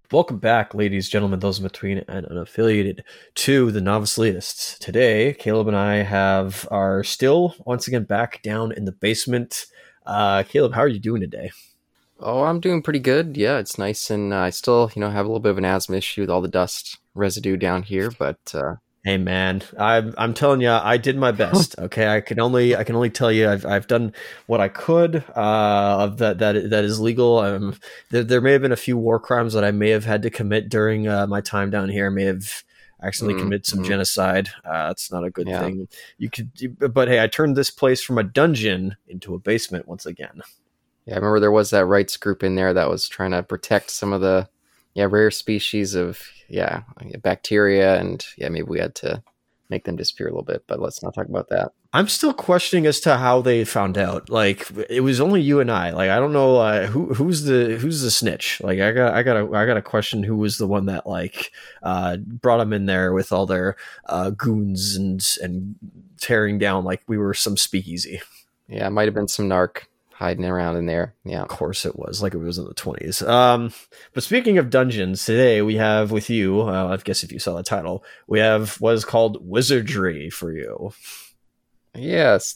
Welcome back, ladies, gentlemen, those in between, and unaffiliated to the Novice Elitists. Today, Caleb and I are still once again back down in the basement. Caleb, how are you doing today? Oh, I'm doing pretty good. Yeah, it's nice, and I still, have a little bit of an asthma issue with all the dust residue down here. But Hey man, I'm telling you, I did my best. Okay, I can only tell you I've done what I could. That is legal. There may have been a few war crimes that I may have had to commit during my time down here. I may have accidentally committed some mm, genocide. It's not a good yeah, thing. But hey, I turned this place from a dungeon into a basement once again. yeah. I remember there was that rights group in there that was trying to protect some of the rare species of bacteria, and maybe we had to make them disappear a little bit. But let's not talk about that. I'm still questioning as to how they found out. Like it was only you and I. Like I don't know who's the snitch. Like I got to question who was the one that brought them in there with all their goons and tearing down like we were some speakeasy. Yeah, it might have been some narc hiding around in there. Yeah. Of course it was like it was in the 20s. But speaking of dungeons, today we have with you. I guess if you saw the title, we have what is called Wizardry for you. Yes,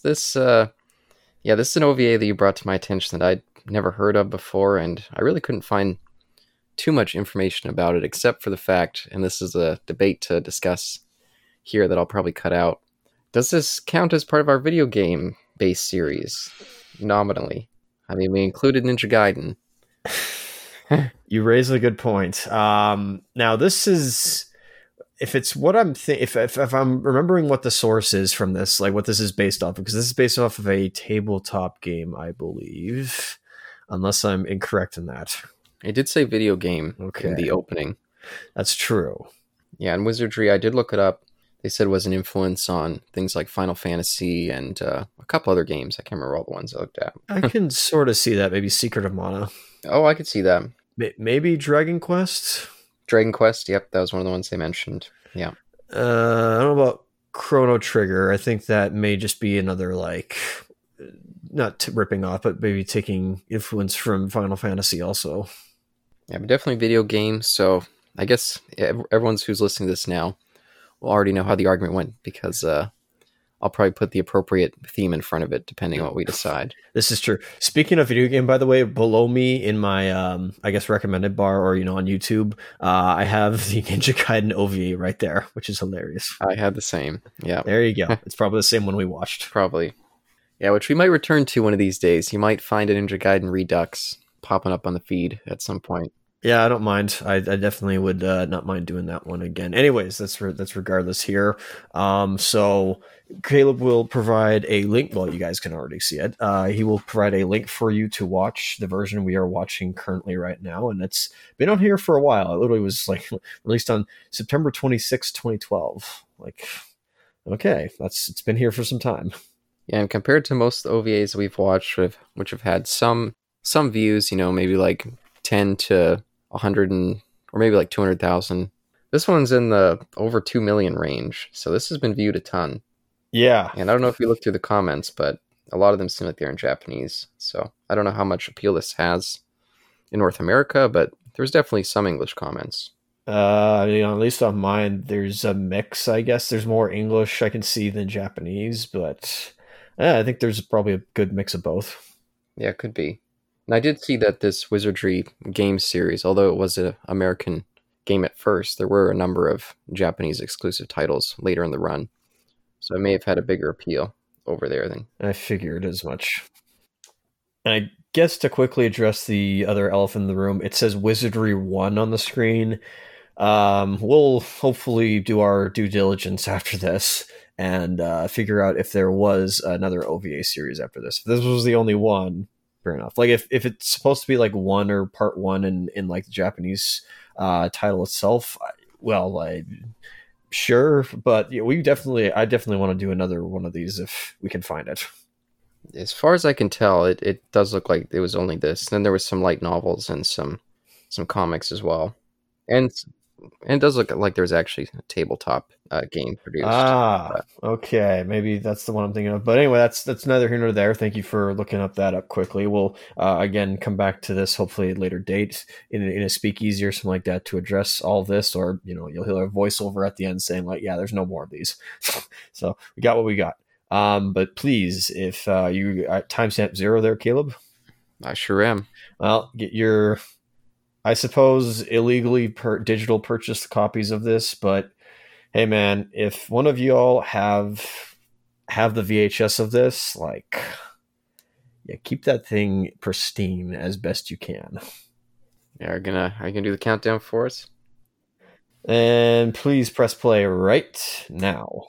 this is an OVA that you brought to my attention that I'd never heard of before, and I really couldn't find too much information about it except for the fact, and this is a debate to discuss here that I'll probably cut out. Does this count as part of our video game based series? Nominally. I mean, we included Ninja Gaiden. You raise a good point. Now this is if it's what if I'm remembering what the source is from this, like what this is based off, because this is based off of a tabletop game, I believe, unless I'm incorrect in that. It did say video game in the Okay, opening. that's true. Yeah, and Wizardry, I did look it up. They said was an influence on things like Final Fantasy and a couple other games. I can't remember all the ones I looked at. I can sort of see that. Maybe Secret of Mana, Oh, I could see that. maybe Dragon Quest. Dragon Quest, yep, that was one of the ones they mentioned. Yeah. I don't know about Chrono Trigger. I think that may just be another not ripping off, but maybe taking influence from Final Fantasy also. Yeah, but definitely video games. So I guess everyone who's listening to this now will already know how the argument went because I'll probably put the appropriate theme in front of it depending on what we decide. This is true. Speaking of video game, by the way, below me in my I guess recommended bar or on YouTube, I have the Ninja Gaiden OVA right there, which is hilarious. I had the same. Yeah, There you go. It's probably the same one we watched. probably. Yeah, which we might return to one of these days. You might find a Ninja Gaiden Redux popping up on the feed at some point. Yeah, I don't mind. I definitely would not mind doing that one again. Anyways, that's regardless here. So Caleb will provide a link. Well, you guys can already see it. He will provide a link for you to watch the version we are watching currently right now, and it's been on here for a while. It literally was released on September 26, 2012. Like, okay, it's been here for some time. Yeah, and compared to most OVAs we've watched, which have had some views, maybe like 10 to 100 or maybe like 200,000. This one's in the over 2 million range. So this has been viewed a ton. Yeah, And I don't know if you look through the comments, but a lot of them seem like they're in Japanese. So I don't know how much appeal this has in North America, but there's definitely some English comments. at least on mine, there's a mix. I guess there's more English I can see than Japanese, but I think there's probably a good mix of both. Yeah, it could be. And I did see that this Wizardry game series, although it was an American game at first, there were a number of Japanese exclusive titles later in the run. So it may have had a bigger appeal over there than. I figured as much. And I guess to quickly address the other elephant in the room, it says Wizardry 1 on the screen. We'll hopefully do our due diligence after this and figure out if there was another OVA series after this. If this was the only one, fair enough. Like if it's supposed to be like one or part one in like the Japanese title itself, sure, but yeah, I definitely want to do another one of these if we can find it. As far as I can tell, it does look like it was only this. Then there was some light novels and some comics as well. And And it does look like there's actually a tabletop game produced. Okay, maybe that's the one I'm thinking of. But anyway, that's neither here nor there. Thank you for looking up that up quickly. We'll again come back to this hopefully at a later date in a speakeasy or something like that to address all this, or you'll hear a voiceover at the end saying like, yeah, there's no more of these. So we got what we got. But please, if you timestamp 0 there, Caleb. I sure am. Well, get your, I suppose, illegally digital purchased copies of this, but hey man, if one of you all have the VHS of this, like, yeah, keep that thing pristine as best you can. Yeah, are you gonna do the countdown for us? And please press play right now.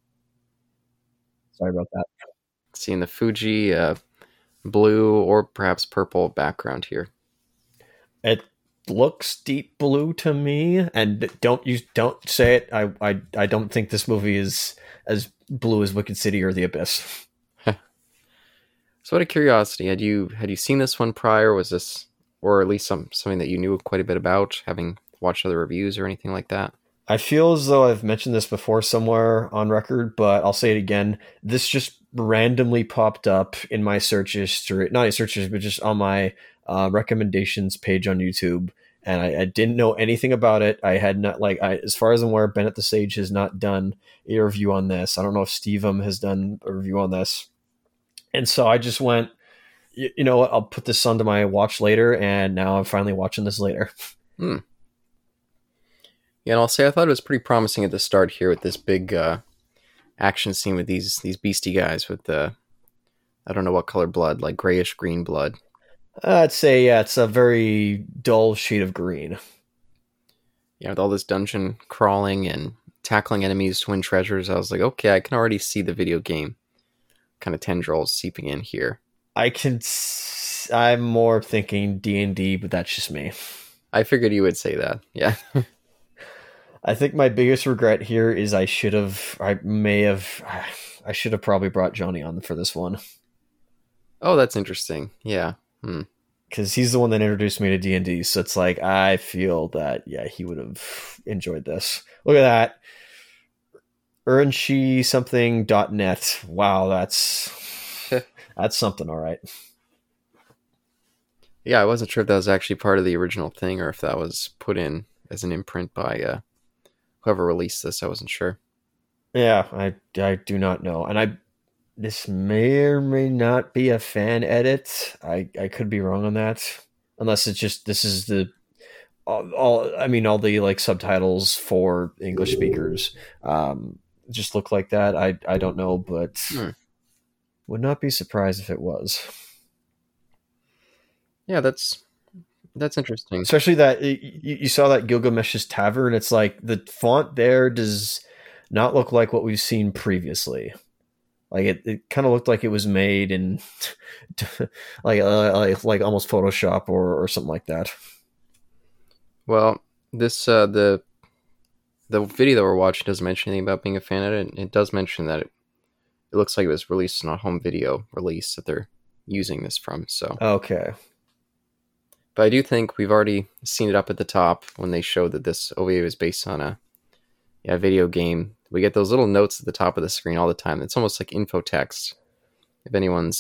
Sorry about that. Seeing the Fuji blue or perhaps purple background here. It looks deep blue to me, and don't say it. I don't think this movie is as blue as Wicked City or The Abyss. So out of curiosity, had you seen this one prior? Was this, or at least something that you knew quite a bit about, having watched other reviews or anything like that? I feel as though I've mentioned this before somewhere on record, but I'll say it again. This just randomly popped up in my search history, not in searches, but just on my recommendations page on YouTube. And I didn't know anything about it. I had not, as far as I'm aware, Bennett the Sage has not done a review on this. I don't know if Stevem has done a review on this. And so I just went, you know what, I'll put this onto my watch later, and now I'm finally watching this later. Yeah, and I'll say I thought it was pretty promising at the start here with this big action scene with these beastie guys with the, I don't know what color blood, like grayish green blood. I'd say, yeah, it's a very dull shade of green. Yeah, with all this dungeon crawling and tackling enemies to win treasures, I was like, okay, I can already see the video game kind of tendrils seeping in here. I'm more thinking D&D, but that's just me. I figured you would say that, yeah. I think my biggest regret here is I should have probably brought Johnny on for this one. Oh, that's interesting. Yeah. Because he's the one that introduced me to D&D, so it's like, I feel that, yeah, he would have enjoyed this. Look at that. Urnshi something.net. Wow, that's something, all right. Yeah, I wasn't sure if that was actually part of the original thing or if that was put in as an imprint by whoever released this. I wasn't sure. Yeah, I do not know. And this may or may not be a fan edit. I could be wrong on that. Unless it's just, this is all the like subtitles for English speakers just look like that. I don't know, but would not be surprised if it was. Yeah, that's interesting. Especially that you saw that Gilgamesh's Tavern. It's like the font there does not look like what we've seen previously. Like it kind of looked like it was made in like almost Photoshop or something like that. Well, this the video that we're watching doesn't mention anything about being a fan edit. It does mention that it looks like it was released in a home video release that they're using this from. So okay. But I do think we've already seen it up at the top when they showed that this OVA was based on a video game. We get those little notes at the top of the screen all the time. It's almost like info text. If anyone's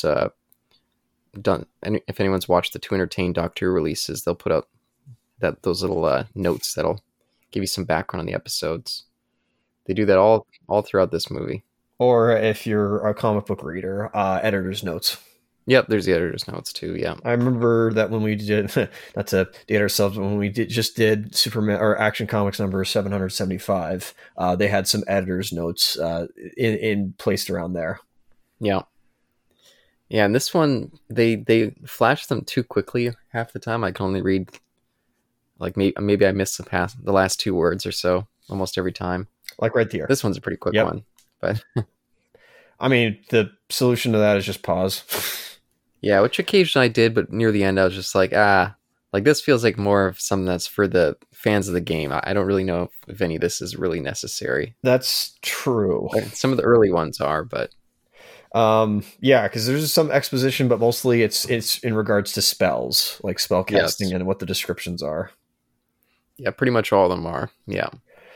if anyone's watched the To Entertain Doctor Who releases, they'll put up those little notes that'll give you some background on the episodes. They do that all throughout this movie. Or if you're a comic book reader, editor's notes. Yep, there's the editor's notes too. Yeah, I remember that when we did not to date ourselves, when we did Superman or Action Comics number 775, they had some editor's notes in placed around there. Yeah, and this one they flash them too quickly half the time. I can only read like maybe I missed the last 2 words or so almost every time. Like right there. This one's a pretty quick one, but I mean the solution to that is just pause. Yeah, which occasionally I did, but near the end I was just like, like this feels like more of something that's for the fans of the game. I don't really know if any of this is really necessary. That's true. Some of the early ones are, but yeah, because there's some exposition, but mostly it's in regards to spells, like spell casting and what the descriptions are. Yeah, pretty much all of them are. Yeah.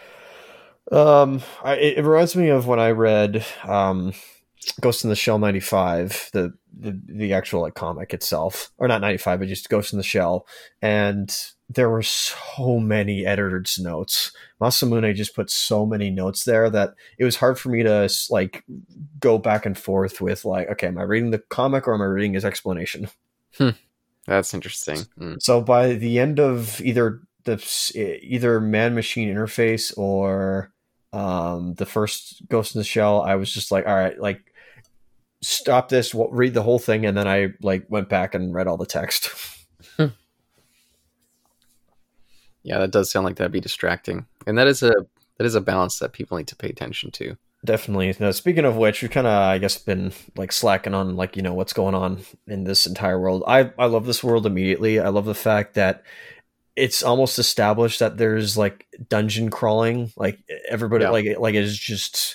It reminds me of when I read Ghost in the Shell 95, the actual like comic itself, or not 95, but just Ghost in the Shell, and there were so many editor's notes. Masamune just put so many notes there that it was hard for me to like go back and forth with like, okay, am I reading the comic or am I reading his explanation? Hmm. That's interesting. So by the end of either man machine interface or the first Ghost in the Shell, I was just like, all right, like stop this, read the whole thing, and then I like went back and read all the text. Yeah, that does sound like that'd be distracting, and that is a balance that people need to pay attention to. Definitely. Now, speaking of which, we've kind of, I guess, been like slacking on like what's going on in this entire world. I love this world immediately. I love the fact that it's almost established that there's like dungeon crawling, like everybody Yeah. like is just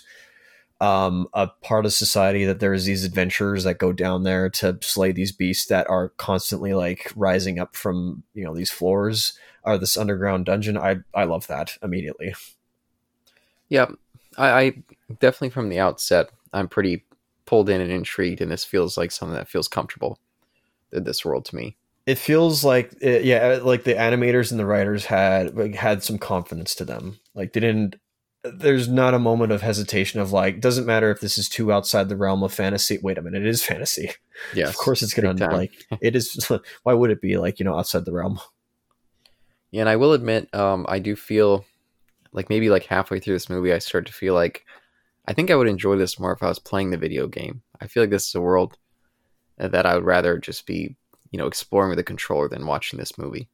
a part of society, that there's these adventurers that go down there to slay these beasts that are constantly like rising up from these floors or this underground dungeon. I love that immediately. Yeah, I definitely from the outset, I'm pretty pulled in and intrigued, and this feels like something that feels comfortable in this world to me. It feels like yeah, like the animators and the writers had some confidence to them. Like they didn't. There's not a moment of hesitation of like, doesn't matter if this is too outside the realm of fantasy. Wait a minute, it is fantasy. Of Yes, course, it's big gonna time. like it is. Why would it be like outside the realm? Yeah, and I will admit, I do feel like maybe like halfway through this movie, I start to feel like I think I would enjoy this more if I was playing the video game. I feel like this is a world that I would rather just be, exploring with a controller than watching this movie.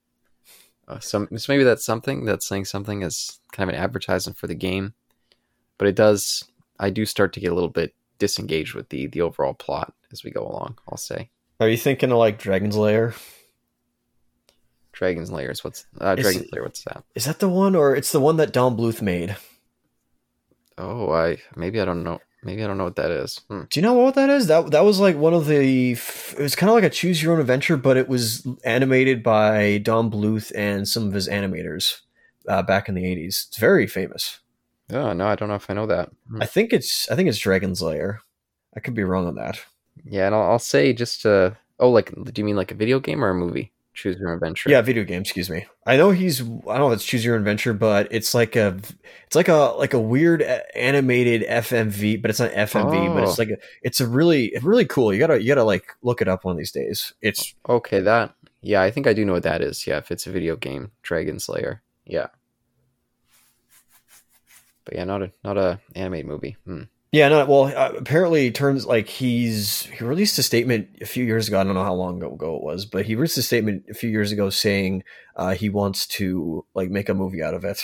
So maybe that's something that's saying something as kind of an advertisement for the game, but it does. I do start to get a little bit disengaged with the overall plot as we go along. I'll say Are you thinking of like Dragon's Lair? Dragon's Layers. What's Is Dragon's Lair? What's that? is that the one, or it's the one that Don Bluth made? Oh, maybe I don't know. Maybe I don't know what that is. Do you know what that is? That was like one of the. It was kind of like a choose your own adventure, but it was animated by Don Bluth and some of his animators back in the '80s. It's very famous. Oh no, I don't know if I know that. I think it's Dragon's Lair. I could be wrong on that. Yeah, and I'll say just oh, like, do you mean like a video game or a movie? Choose your own adventure. Yeah, video game. Excuse me. I know he's. I don't know if it's choose your own adventure, but it's like a weird animated FMV, but it's not FMV, but Oh, it's a really cool. You gotta like look it up one of these days. It's okay. That yeah, I think I do know what that is. Yeah, if it's a video game, Dragon Slayer. Yeah, but yeah, not a animated movie. Yeah, no, well, apparently it turns like he released a statement a few years ago. I don't know how long ago it was, but he released a statement a few years ago saying he wants to like make a movie out of it.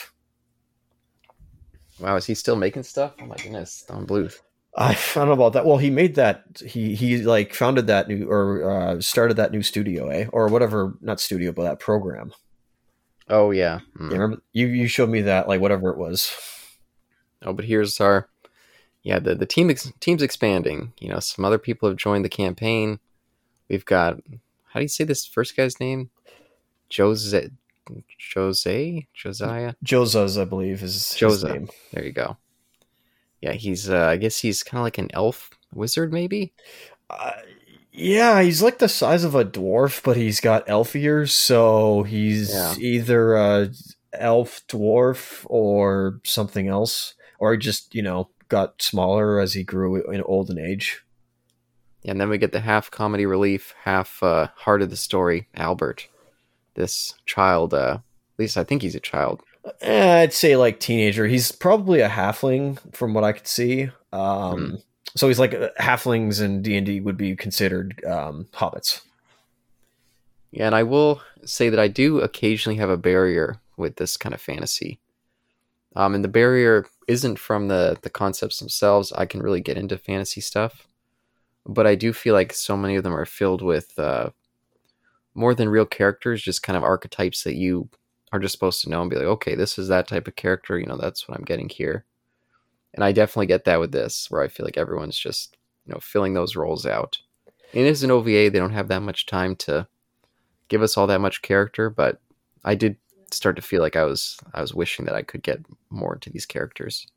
Wow, is he still making stuff? Oh my goodness, Don Bluth. I don't know about that. Well, he made that he like founded that new or started that new studio, or whatever, not studio, but that program. Oh yeah. Yeah, remember you showed me that like whatever it was. Oh, but here's our yeah the team's expanding. Some other people have joined the campaign. We've got how do you say this first guy's name? Jose Josiah Joza's, I believe, is his Joza. name. There you go. Yeah, he's I guess he's kind of like an elf wizard maybe. Uh, yeah, he's like the size of a dwarf, but he's got elf ears, so Yeah. he's either a elf dwarf or something else, or he just got smaller as he grew in old and age. And then we get the half comedy relief, half heart of the story, Albert. This child, at least I think he's a child. I'd say like teenager. He's probably a halfling from what I could see. Hmm. So he's like halflings in D&D would be considered hobbits. Yeah, and I will say that I do occasionally have a barrier with this kind of fantasy. And the barrier isn't from the concepts themselves. I can really get into fantasy stuff, but I do feel like so many of them are filled with more than real characters, just kind of archetypes that you are just supposed to know and be like, okay, this is that type of character. That's what I'm getting here. And I definitely get that with this, where I feel like everyone's just filling those roles out. It is an OVA; they don't have that much time to give us all that much character, but I did start to feel like I was wishing that I could get more into these characters.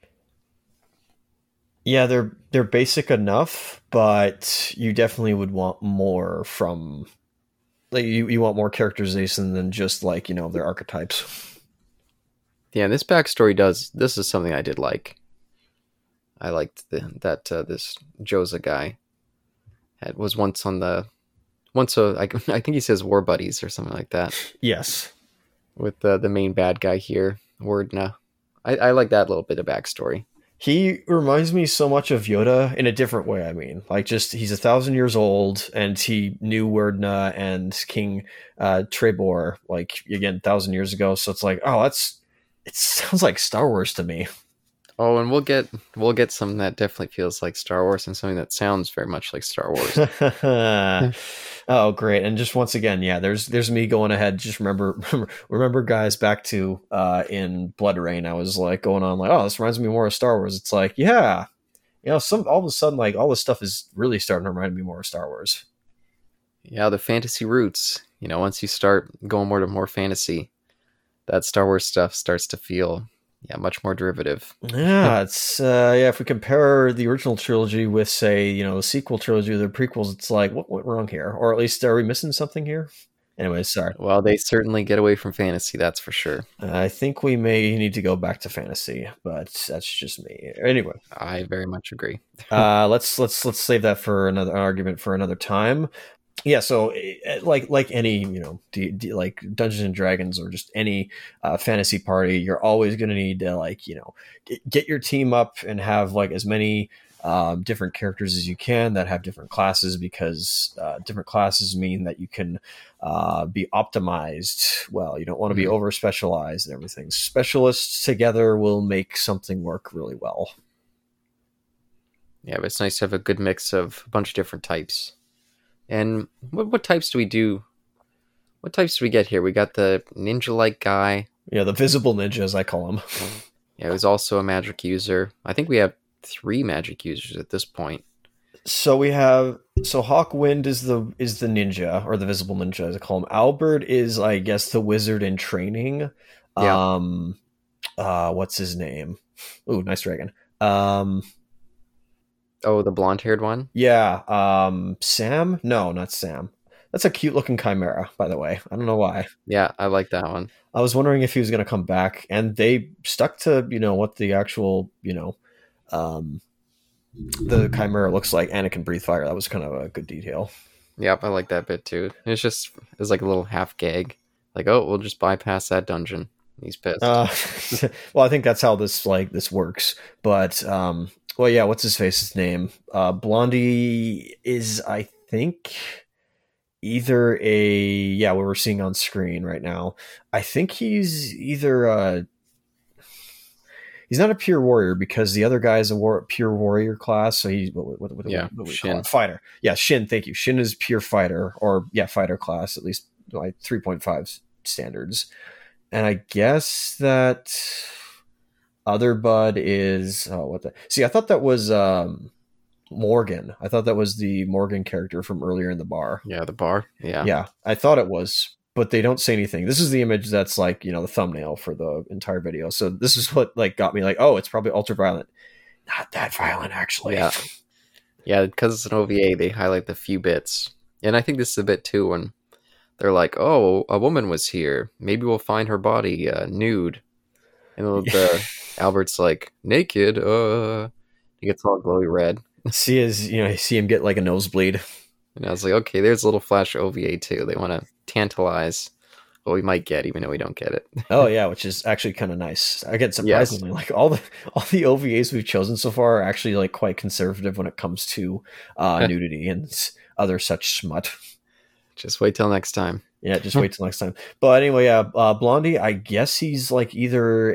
Yeah, they're basic enough, but you definitely would want more from, like, you want more characterization than just, like, their archetypes. Yeah, and this backstory this is something I did like. I liked that this Joza guy was once I think he says war buddies or something like that Yes. with the main bad guy here, Wordna. I like that little bit of backstory. He reminds me so much of Yoda in a different way. I mean, like, just he's 1,000 years old, and he knew Werdna and King Trebor, like, again, 1,000 years ago. So it's like, oh, it sounds like Star Wars to me. Oh, and we'll get something that definitely feels like Star Wars and something that sounds very much like Star Wars. Oh, great! And just once again, yeah, there's me going ahead. Just remember, guys, back to in Blood Rain, I was like going on like, oh, this reminds me more of Star Wars. It's like, yeah, some all of a sudden, like, all this stuff is really starting to remind me more of Star Wars. Yeah, the fantasy roots. Once you start going more to more fantasy, that Star Wars stuff starts to feel much more derivative. Yeah, it's if we compare the original trilogy with, say, the sequel trilogy or the prequels, it's like, what went wrong here? Or at least, are we missing something here? Anyways, sorry. Well, they certainly get away from fantasy, that's for sure. I think we may need to go back to fantasy, but that's just me. Anyway, I very much agree. let's save that for another argument for another time. Yeah, so like any like Dungeons and Dragons or just any fantasy party, you're always going to need to, like, get your team up and have, like, as many different characters as you can that have different classes, because different classes mean that you can be optimized well. You don't want to be over specialized and everything. Specialists together will make something work really well. Yeah, but it's nice to have a good mix of a bunch of different types. And what types do we do? What types do we get here? We got the ninja-like guy. Yeah, the visible ninja, as I call him. Yeah, who's also a magic user. I think we have 3 magic users at this point. So Hawkwind is the ninja, or the visible ninja, as I call him. Albert is, I guess, the wizard in training. Yeah. What's his name? Ooh, nice dragon. Oh, the blonde-haired one? Yeah. Sam? No, not Sam. That's a cute looking chimera, by the way. I don't know why. Yeah, I like that one. I was wondering if he was going to come back, and they stuck to, what the actual, the chimera looks like, and it can breathe fire. That was kind of a good detail. Yep, I like that bit too. It's like a little half gag. Like, oh, we'll just bypass that dungeon. He's pissed. Well, I think that's how this works. But, well, yeah, what's his name? Blondie is, I think, either what we're seeing on screen right now. I think he's either he's not a pure warrior, because the other guy is a pure warrior class. So he's what we call it? Fighter. Yeah, Shin. Thank you. Shin is pure fighter, or fighter class, at least like 3.5 standards. And I guess that other bud is I thought that was Morgan. I thought that was the Morgan character from earlier in the bar. Yeah, the bar. Yeah, I thought it was, but they don't say anything. This is the image that's, like, the thumbnail for the entire video. So this is what, like, got me like, oh, it's probably ultra-violent. Not that violent, actually. Yeah, because it's an OVA, they highlight the few bits. And I think this is a bit too when they're like, oh, a woman was here. Maybe we'll find her body nude. And the Albert's like, naked. He gets all glowy red. See him get, like, a nosebleed. And I was like, okay, there's a little flash OVA too. They want to tantalize what we might get, even though we don't get it. Oh yeah, which is actually kind of nice. Again, surprisingly, like, all the OVAs we've chosen so far are actually, like, quite conservative when it comes to nudity and other such smut. Just wait till next time. Yeah, just wait till next time. But anyway, Blondie, I guess he's, like, either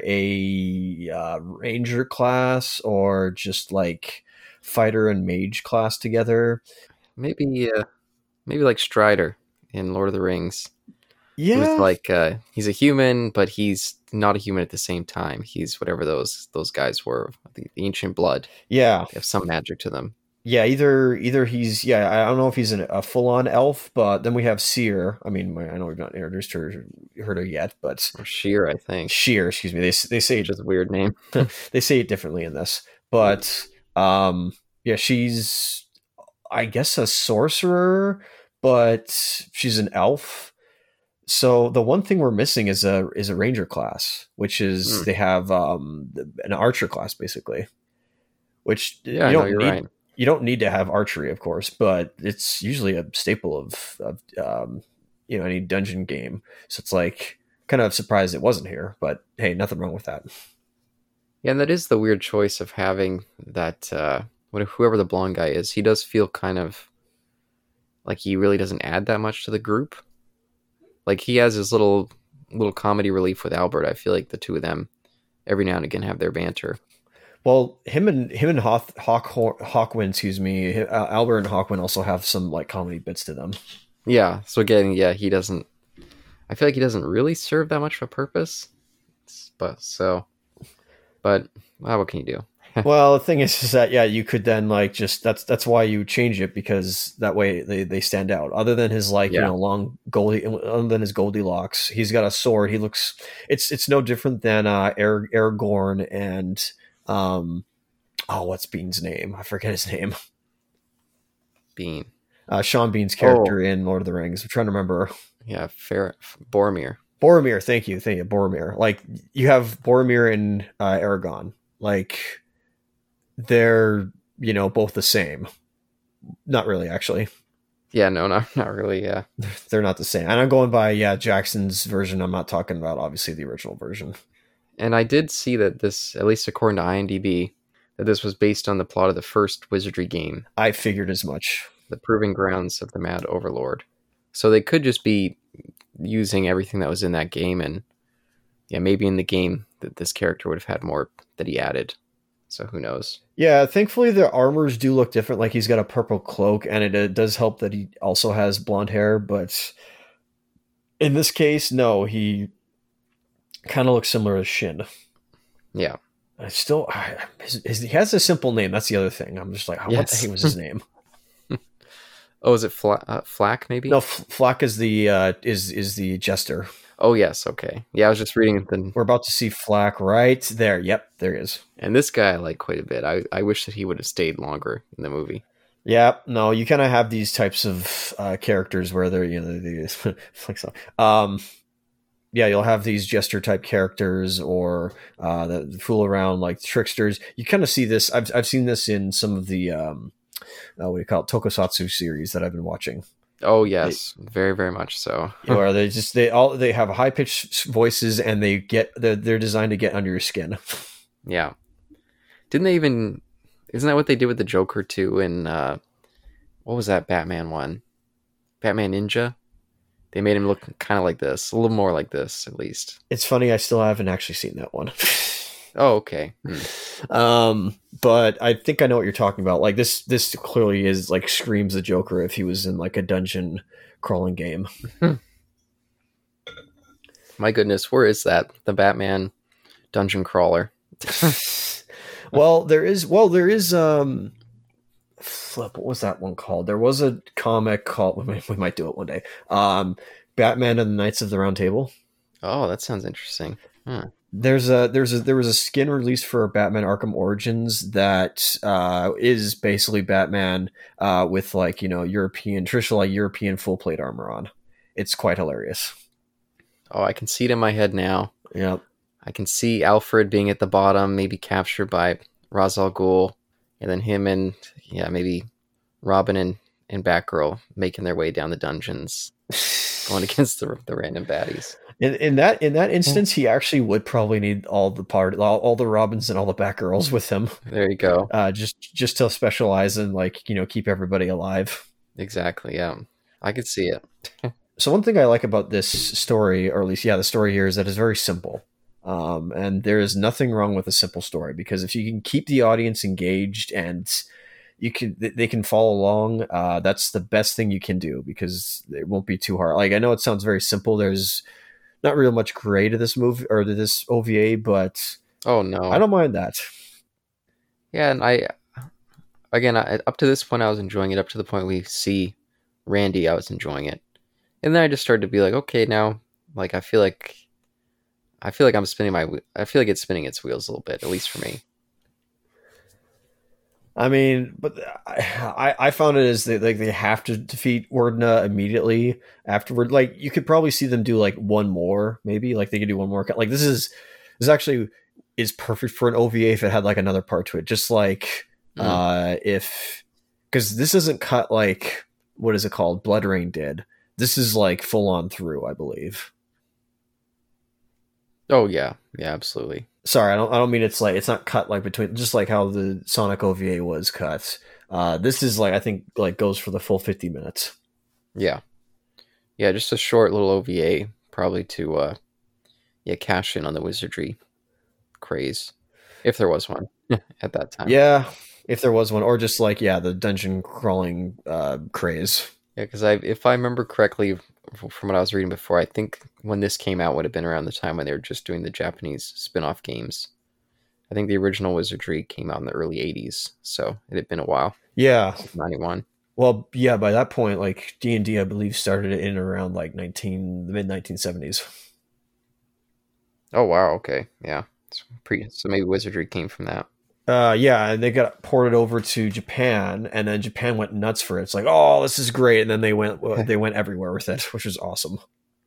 a ranger class or just, like, fighter and mage class together. Maybe like Strider in Lord of the Rings. Yeah, with, like, he's a human, but he's not a human at the same time. He's whatever those guys were, the ancient blood. Yeah, They have some magic to them. Yeah, either he's I don't know if he's a full on elf, but then we have Seer. I mean, I know we've not introduced her yet, but Or Sheer, I think, Sheer, excuse me. They which say is a weird name. they say it differently in this, but yeah, she's I guess a sorcerer, but she's an elf. So the one thing we're missing is a ranger class, which is they have an archer class basically, which Yeah, no, you're right. you don't need to have archery, of course, but it's usually a staple of any dungeon game. So it's like kind of surprised it wasn't here, but hey, nothing wrong with that. Yeah, and that is the weird choice of having that. Whoever the blonde guy is, he does feel kind of like he really doesn't add that much to the group. Like he has his little comedy relief with Albert. I feel like the two of them every now and again have their banter. Well, him and Hawkwind, excuse me, Albert and Hawkwind also have some like comedy bits to them. Yeah. So again, yeah, he doesn't. I feel like he doesn't really serve that much of a purpose. But what can you do? Well, the thing is that you could then like just that's why you change it, because that way they stand out. Other than his long other than his Goldilocks, he's got a sword. He looks it's no different than Aragorn and what's Bean's name? I forget his name. Bean. Sean Bean's character in Lord of the Rings. I'm trying to remember. Yeah, Boromir. Boromir, thank you, Boromir. Like you have Boromir and Aragorn. Like they're both the same. Not really, actually. Yeah, no, not really. Yeah, they're not the same. And I'm going by Jackson's version. I'm not talking about obviously the original version. And I did see that this, at least according to IMDb, that this was based on the plot of the first Wizardry game. I figured as much. The Proving Grounds of the Mad Overlord. So they could just be using everything that was in that game, and maybe in the game that this character would have had more that he added. So who knows? Yeah, thankfully the armors do look different. Like he's got a purple cloak, and it does help that he also has blonde hair. But in this case, no, he kind of looks similar to Shin. Yeah. He has a simple name. That's the other thing. I'm just like, what the heck was his name? Oh, is it Flack? Maybe no. Flack is the is the jester. Oh yes, okay. Yeah, I was just reading it. We're about to see Flack right there. Yep, there he is. And this guy I like quite a bit. I wish that he would have stayed longer in the movie. Yeah, no, you kind of have these types of characters where they're like so. You'll have these jester type characters or that fool around like tricksters. You kind of see this. I've seen this in some of the what do you call it, tokusatsu series that I've been watching. Oh yes, very very much so. Where they have high pitched voices and they're designed to get under your skin. Yeah, didn't they even? Isn't that what they did with the Joker too? In what was that Batman one? Batman Ninja. They made him look kind of like this, a little more like this, at least. It's funny, I still haven't actually seen that one. Oh, okay. But I think I know what you're talking about. Like this clearly is like screams the Joker if he was in like a dungeon crawling game. My goodness, where is that? The Batman dungeon crawler. Well, there is flip, what was that one called? There was a comic called, we might do it one day. Batman and the Knights of the Round Table. Oh, that sounds interesting. Huh. There was a skin released for Batman Arkham Origins that is basically Batman with like traditional European full plate armor on. It's quite hilarious. Oh, I can see it in my head now. Yep. I can see Alfred being at the bottom, maybe captured by Ra's al Ghul, and then him and maybe Robin and Batgirl making their way down the dungeons, going against the random baddies. In that instance, he actually would probably need all the Robins and all the Batgirls with him. There you go. Just to specialize and keep everybody alive. Exactly. Yeah, I could see it. So one thing I like about this story, or at least the story here, is that it's very simple. And there is nothing wrong with a simple story, because if you can keep the audience engaged and they can follow along, that's the best thing you can do, because it won't be too hard. Like, I know it sounds very simple. There's not really much gray to this movie or to this OVA, but oh no, I don't mind that. Yeah, and Again, up to this point, I was enjoying it. Up to the point we see Randy, I was enjoying it, and then I just started to be like, okay, now, like, I feel like I'm spinning I feel like it's spinning its wheels a little bit, at least for me. I mean, but I found it as they have to defeat Wordna immediately afterward. Like you could probably see them do like one more, maybe like they could do one more. Like this actually is perfect for an OVA if it had like another part to it. Just like Mm. if because this isn't cut like what is it called? Blood Rain did. This is like full on through, I believe. Oh yeah, yeah, absolutely. Sorry, I don't mean it's like it's not cut like between just like how the Sonic OVA was cut. This is like I think like goes for the full 50 minutes. Yeah, yeah, just a short little OVA, probably to yeah, cash in on the wizardry craze, if there was one at that time. Yeah, if there was one, or just like yeah, the dungeon crawling craze. Yeah, because if I remember correctly from what I was reading before, I think when this came out would have been around the time when they were just doing the Japanese spin-off games. I think the original Wizardry came out in the early '80s, so it had been a while. Yeah, '91. well, yeah, by that point, like D&D, I believe started in around like the mid 1970s. Oh wow, okay, yeah. So maybe Wizardry came from that. Yeah, and they got ported over to Japan, and then Japan went nuts for it. It's like, oh, this is great, and then they went everywhere with it, which was awesome.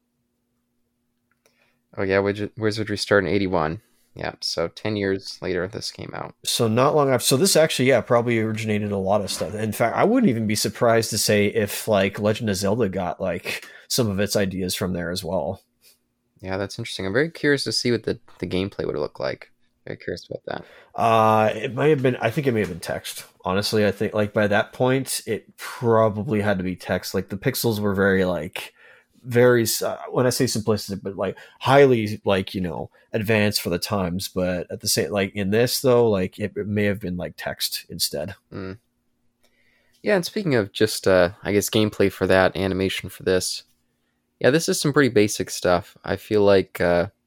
Oh yeah, Wizardry started in '81. Yeah, so 10 years later, this came out. So not long after, so this actually, yeah, probably originated a lot of stuff. In fact, I wouldn't even be surprised to say if like Legend of Zelda got like some of its ideas from there as well. Yeah, that's interesting. I'm very curious to see what the gameplay would look like. Very curious about that. It might have been. I think it may have been text. Honestly, I think like by that point, it probably had to be text. Like the pixels were very like very when I say simplistic, but like highly like advanced for the times. But at the same like in this though, like it may have been like text instead. Mm. Yeah, and speaking of just, I guess gameplay for that, animation for this. Yeah, this is some pretty basic stuff. I feel like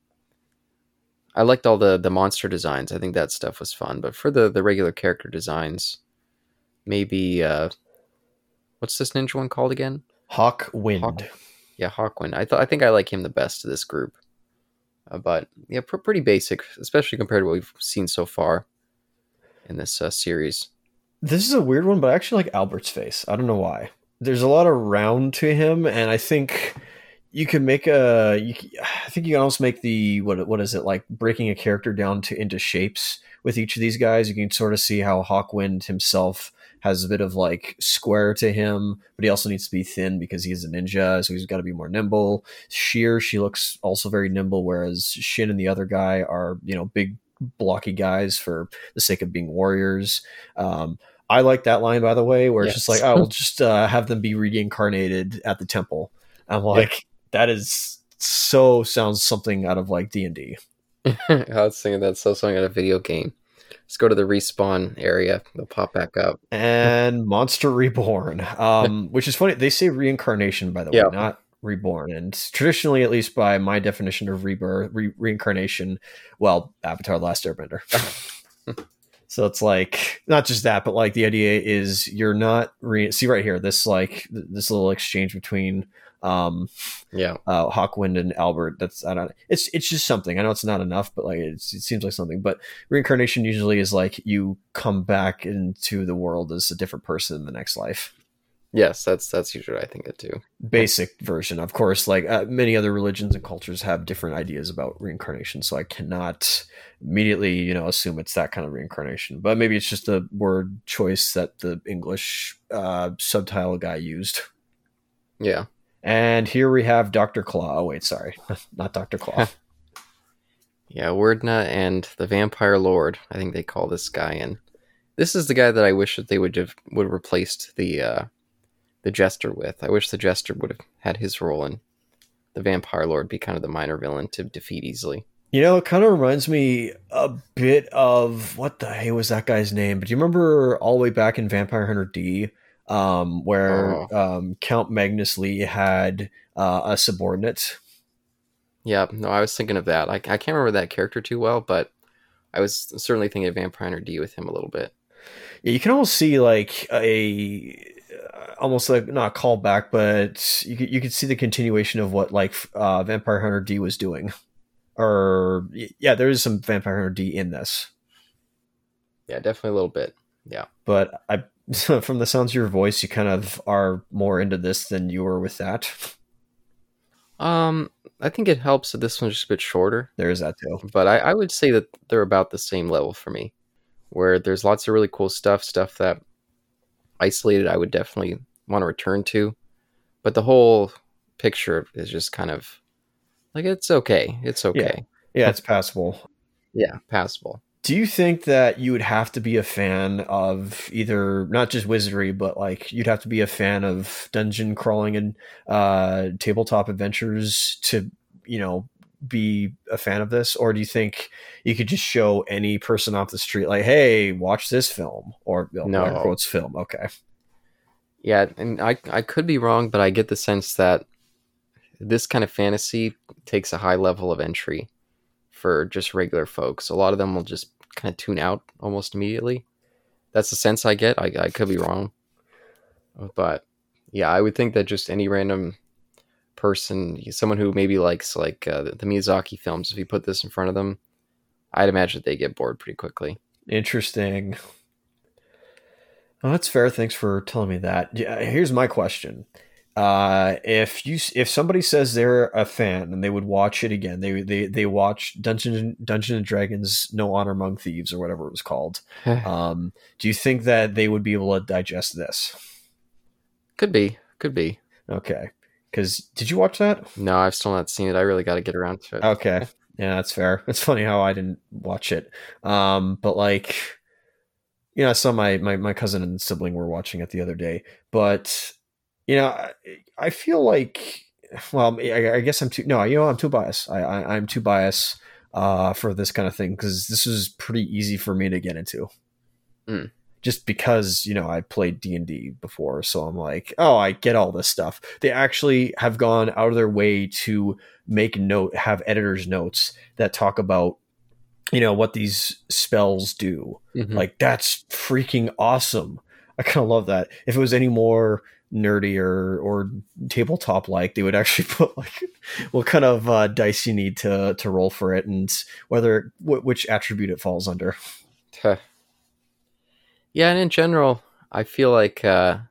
I liked all the monster designs. I think that stuff was fun. But for the regular character designs, maybe what's this ninja one called again? Hawk Hawk. Wind. Yeah, Hawkwind. I think I like him the best of this group. But yeah, pretty basic, especially compared to what we've seen so far in this series. This is a weird one, but I actually like Albert's face. I don't know why. There's a lot of round to him, and I think you can make I think you can also make the what is it like breaking a character down to into shapes with each of these guys. You can sort of see how Hawkwind himself has a bit of like square to him, but he also needs to be thin because he's a ninja, so he's got to be more nimble. Sheer, she looks also very nimble, whereas Shin and the other guy are big blocky guys for the sake of being warriors. I like that line, by the way, where it's just like, Yes. oh, we'll just have them be reincarnated at the temple. I'm Yeah. like, that is so sounds something out of like D&D. I was thinking that's so something out of a video game. Let's go to the respawn area. They'll pop back up. And Monster Reborn, which is funny. They say reincarnation, by the way, Yeah. not reborn. And traditionally, at least by my definition of rebirth, reincarnation, well, Avatar: The Last Airbender. So it's like not just that, but like the idea is you're not see right here this like this little exchange between Yeah. Hawkwind and Albert. That's I don't. It's just something. I know it's not enough, but like it seems like something. But reincarnation usually is like you come back into the world as a different person in the next life. Yes, that's usually what I think it too. Basic version, of course. Like many other religions and cultures have different ideas about reincarnation, so I cannot immediately assume it's that kind of reincarnation. But maybe it's just a word choice that the English subtitle guy used. Yeah. And here we have Dr. Claw. Oh, wait, sorry. Not Dr. Claw. Yeah, Wordna and the Vampire Lord. I think they call this guy, and this is the guy that I wish that they would have replaced the Jester with. I wish the Jester would have had his role, and the Vampire Lord be kind of the minor villain to defeat easily. It kind of reminds me a bit of what the hey was that guy's name? But do you remember all the way back in Vampire Hunter D, where Count Magnus Lee had a subordinate? Yeah, no, I was thinking of that. I can't remember that character too well, but I was certainly thinking of Vampire Hunter D with him a little bit. Yeah, you can almost see like a almost like not a callback, but you could see the continuation of what like Vampire Hunter D was doing. Or yeah, there is some Vampire Hunter D in this, Yeah, definitely a little bit. Yeah. but I from the sounds of your voice, you kind of are more into this than you were with that. Um, I think it helps that this one's just a bit shorter, There is that too. but I would say that they're about the same level for me. Where there's lots of really cool stuff that isolated I would definitely want to return to, but the whole picture is just kind of like it's okay. It's Yeah, okay. yeah, it's passable. Yeah, passable. Do you think that you would have to be a fan of either not just wizardry, but like you'd have to be a fan of dungeon crawling and tabletop adventures to, you know, be a fan of this? Or do you think you could just show any person off the street like, "Hey, watch this film," or air No. quotes film? Okay, Yeah, and I could be wrong, but I get the sense that this kind of fantasy takes a high level of entry for just regular folks. A lot of them will just kind of tune out almost immediately. That's the sense I get. I could be wrong, but yeah, I would think that just any random person, someone who maybe likes like the Miyazaki films, if you put this in front of them, I'd imagine they get bored pretty quickly. interesting. Oh, that's fair. Thanks for telling me that. Yeah, here's my question: if somebody says they're a fan and they would watch it again, they watch Dungeons and Dragons No Honor Among Thieves or whatever it was called. Do you think that they would be able to digest this? Could be. Okay, because did you watch that? No, I've still not seen it. I really got to get around to it. Okay, yeah, that's fair. It's funny how I didn't watch it, but like. You know, I saw my cousin and sibling were watching it the other day, but you know, I feel like, well, I guess I'm too, no, you know, I'm too biased. I'm too biased for this kind of thing because this is pretty easy for me to get into, Mm. just because you know I played D&D before, so I'm like, oh, I get all this stuff. They actually have gone out of their way to have editors notes that talk about you know what these spells do. Mhm. Like that's freaking awesome. I kind of love that. If it was any more nerdy or tabletop like, they would actually put like what kind of dice you need to roll for it and which attribute it falls under. Huh. Yeah, and in general, I feel like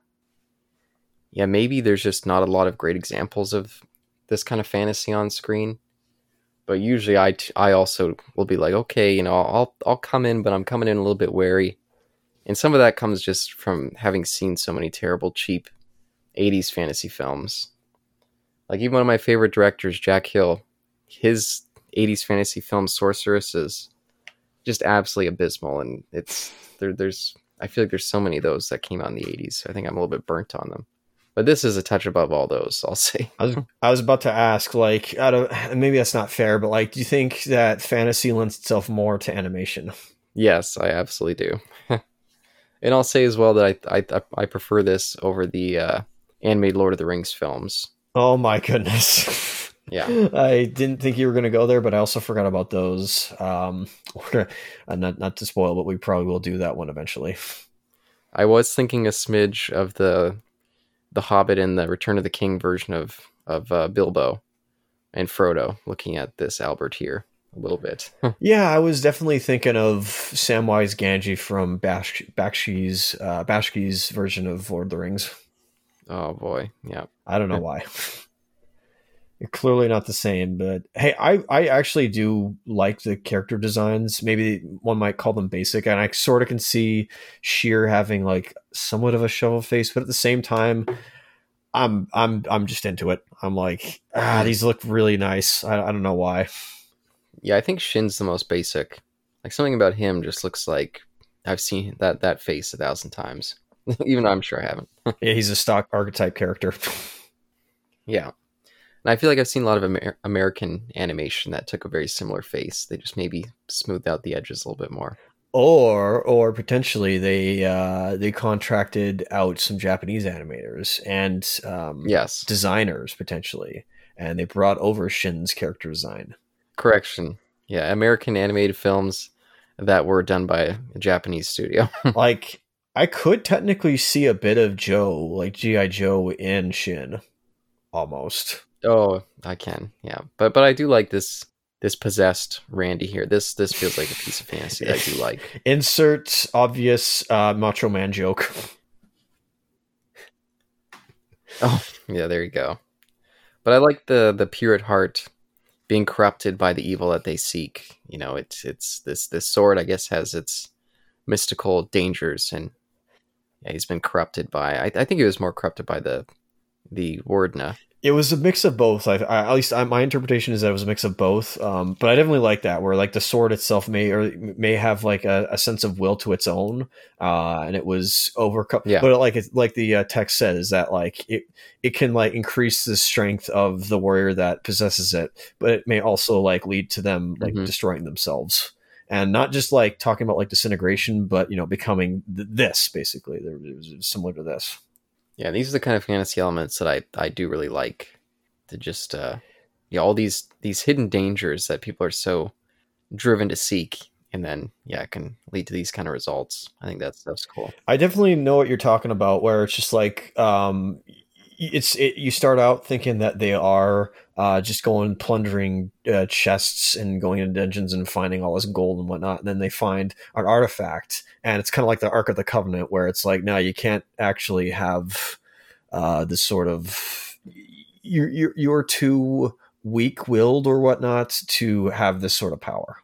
yeah, maybe there's just not a lot of great examples of this kind of fantasy on screen. But usually, I also will be like, okay, you know, I'll come in, but I'm coming in a little bit wary, and some of that comes just from having seen so many terrible, cheap '80s fantasy films. Like even one of my favorite directors, Jack Hill, his '80s fantasy film Sorceress is just absolutely abysmal, and there's I feel like there's so many of those that came out in the '80s. So I think I'm a little bit burnt on them. But this is a touch above all those, I'll say. I was about to ask, like, out of maybe that's not fair, but like, do you think that fantasy lends itself more to animation? Yes, I absolutely do. And I'll say as well that I prefer this over the animated Lord of the Rings films. Oh my goodness. Yeah. I didn't think you were going to go there, but I also forgot about those. We're gonna, not to spoil, but we probably will do that one eventually. I was thinking a smidge of the Hobbit and the Return of the King version of Bilbo and Frodo, looking at this Albert here a little bit. Yeah, I was definitely thinking of Samwise Gamgee from Bashki's version of Lord of the Rings. Oh boy, yeah. I don't know why. Clearly not the same, but hey, I actually do like the character designs. Maybe one might call them basic, and I sort of can see Sheer having like somewhat of a shovel face, but at the same time, I'm just into it. I'm like, these look really nice. I don't know why. Yeah, I think Shin's the most basic. Like something about him just looks like I've seen that face 1,000 times. Even though I'm sure I haven't. Yeah, he's a stock archetype character. Yeah. And I feel like I've seen a lot of American animation that took a very similar face. They just maybe smoothed out the edges a little bit more. Or potentially they contracted out some Japanese animators and Yes. designers potentially, and they brought over Shin's character design. Correction. Yeah, American animated films. that were done by a Japanese studio. Like, I could technically see a bit of Joe, like G.I. Joe in Shin, almost. Oh, I can, yeah, but I do like this possessed Randy here. This feels like a piece of fantasy that I do like. Insert obvious Macho Man joke. Oh, yeah, there you go. But I like the pure at heart being corrupted by the evil that they seek. You know, it's this sword, I guess, has its mystical dangers, and yeah, he's been corrupted by. I think he was more corrupted by the Wardna. It was a mix of both. At least my interpretation is that it was a mix of both. But I definitely like that, where like the sword itself may have like a sense of will to its own, and it was overcome. Yeah. But like the text said, is that like it can like increase the strength of the warrior that possesses it, but it may also like lead to them like destroying themselves, and not just like talking about like disintegration, but becoming this basically. It was similar to this. Yeah, these are the kind of fantasy elements that I do really like. To just all these hidden dangers that people are so driven to seek, and then it can lead to these kind of results. I think that's cool. I definitely know what you're talking about, where it's just like you start out thinking that they are just going plundering chests and going into dungeons and finding all this gold and whatnot, and then they find an artifact, and it's kind of like the Ark of the Covenant, where it's like, no, you can't actually have this sort of you're too weak-willed or whatnot to have this sort of power.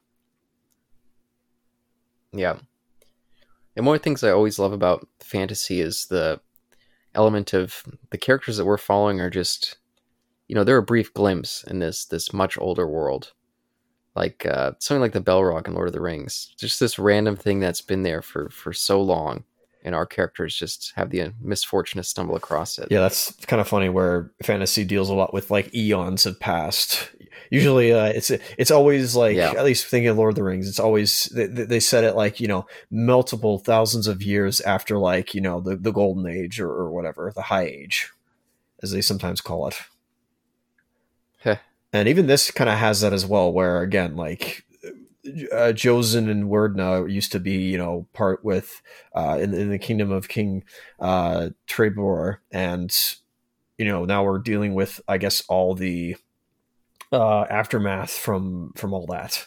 Yeah. And one of the things I always love about fantasy is the element of the characters that we're following are just, they're a brief glimpse in this much older world. Like something like the Balrog in Lord of the Rings. Just this random thing that's been there for so long, and our characters just have the misfortune to stumble across it. Yeah, that's kind of funny, where fantasy deals a lot with like eons have passed. Usually it's always like, at least thinking of Lord of the Rings, it's always they set it like multiple thousands of years after like the golden age or whatever, the high age as they sometimes call it. And even this kind of has that as well, where again, like Jozen and Wardna used to be, part with in the kingdom of King Trebor, and now we're dealing with, I guess, all the aftermath from all that.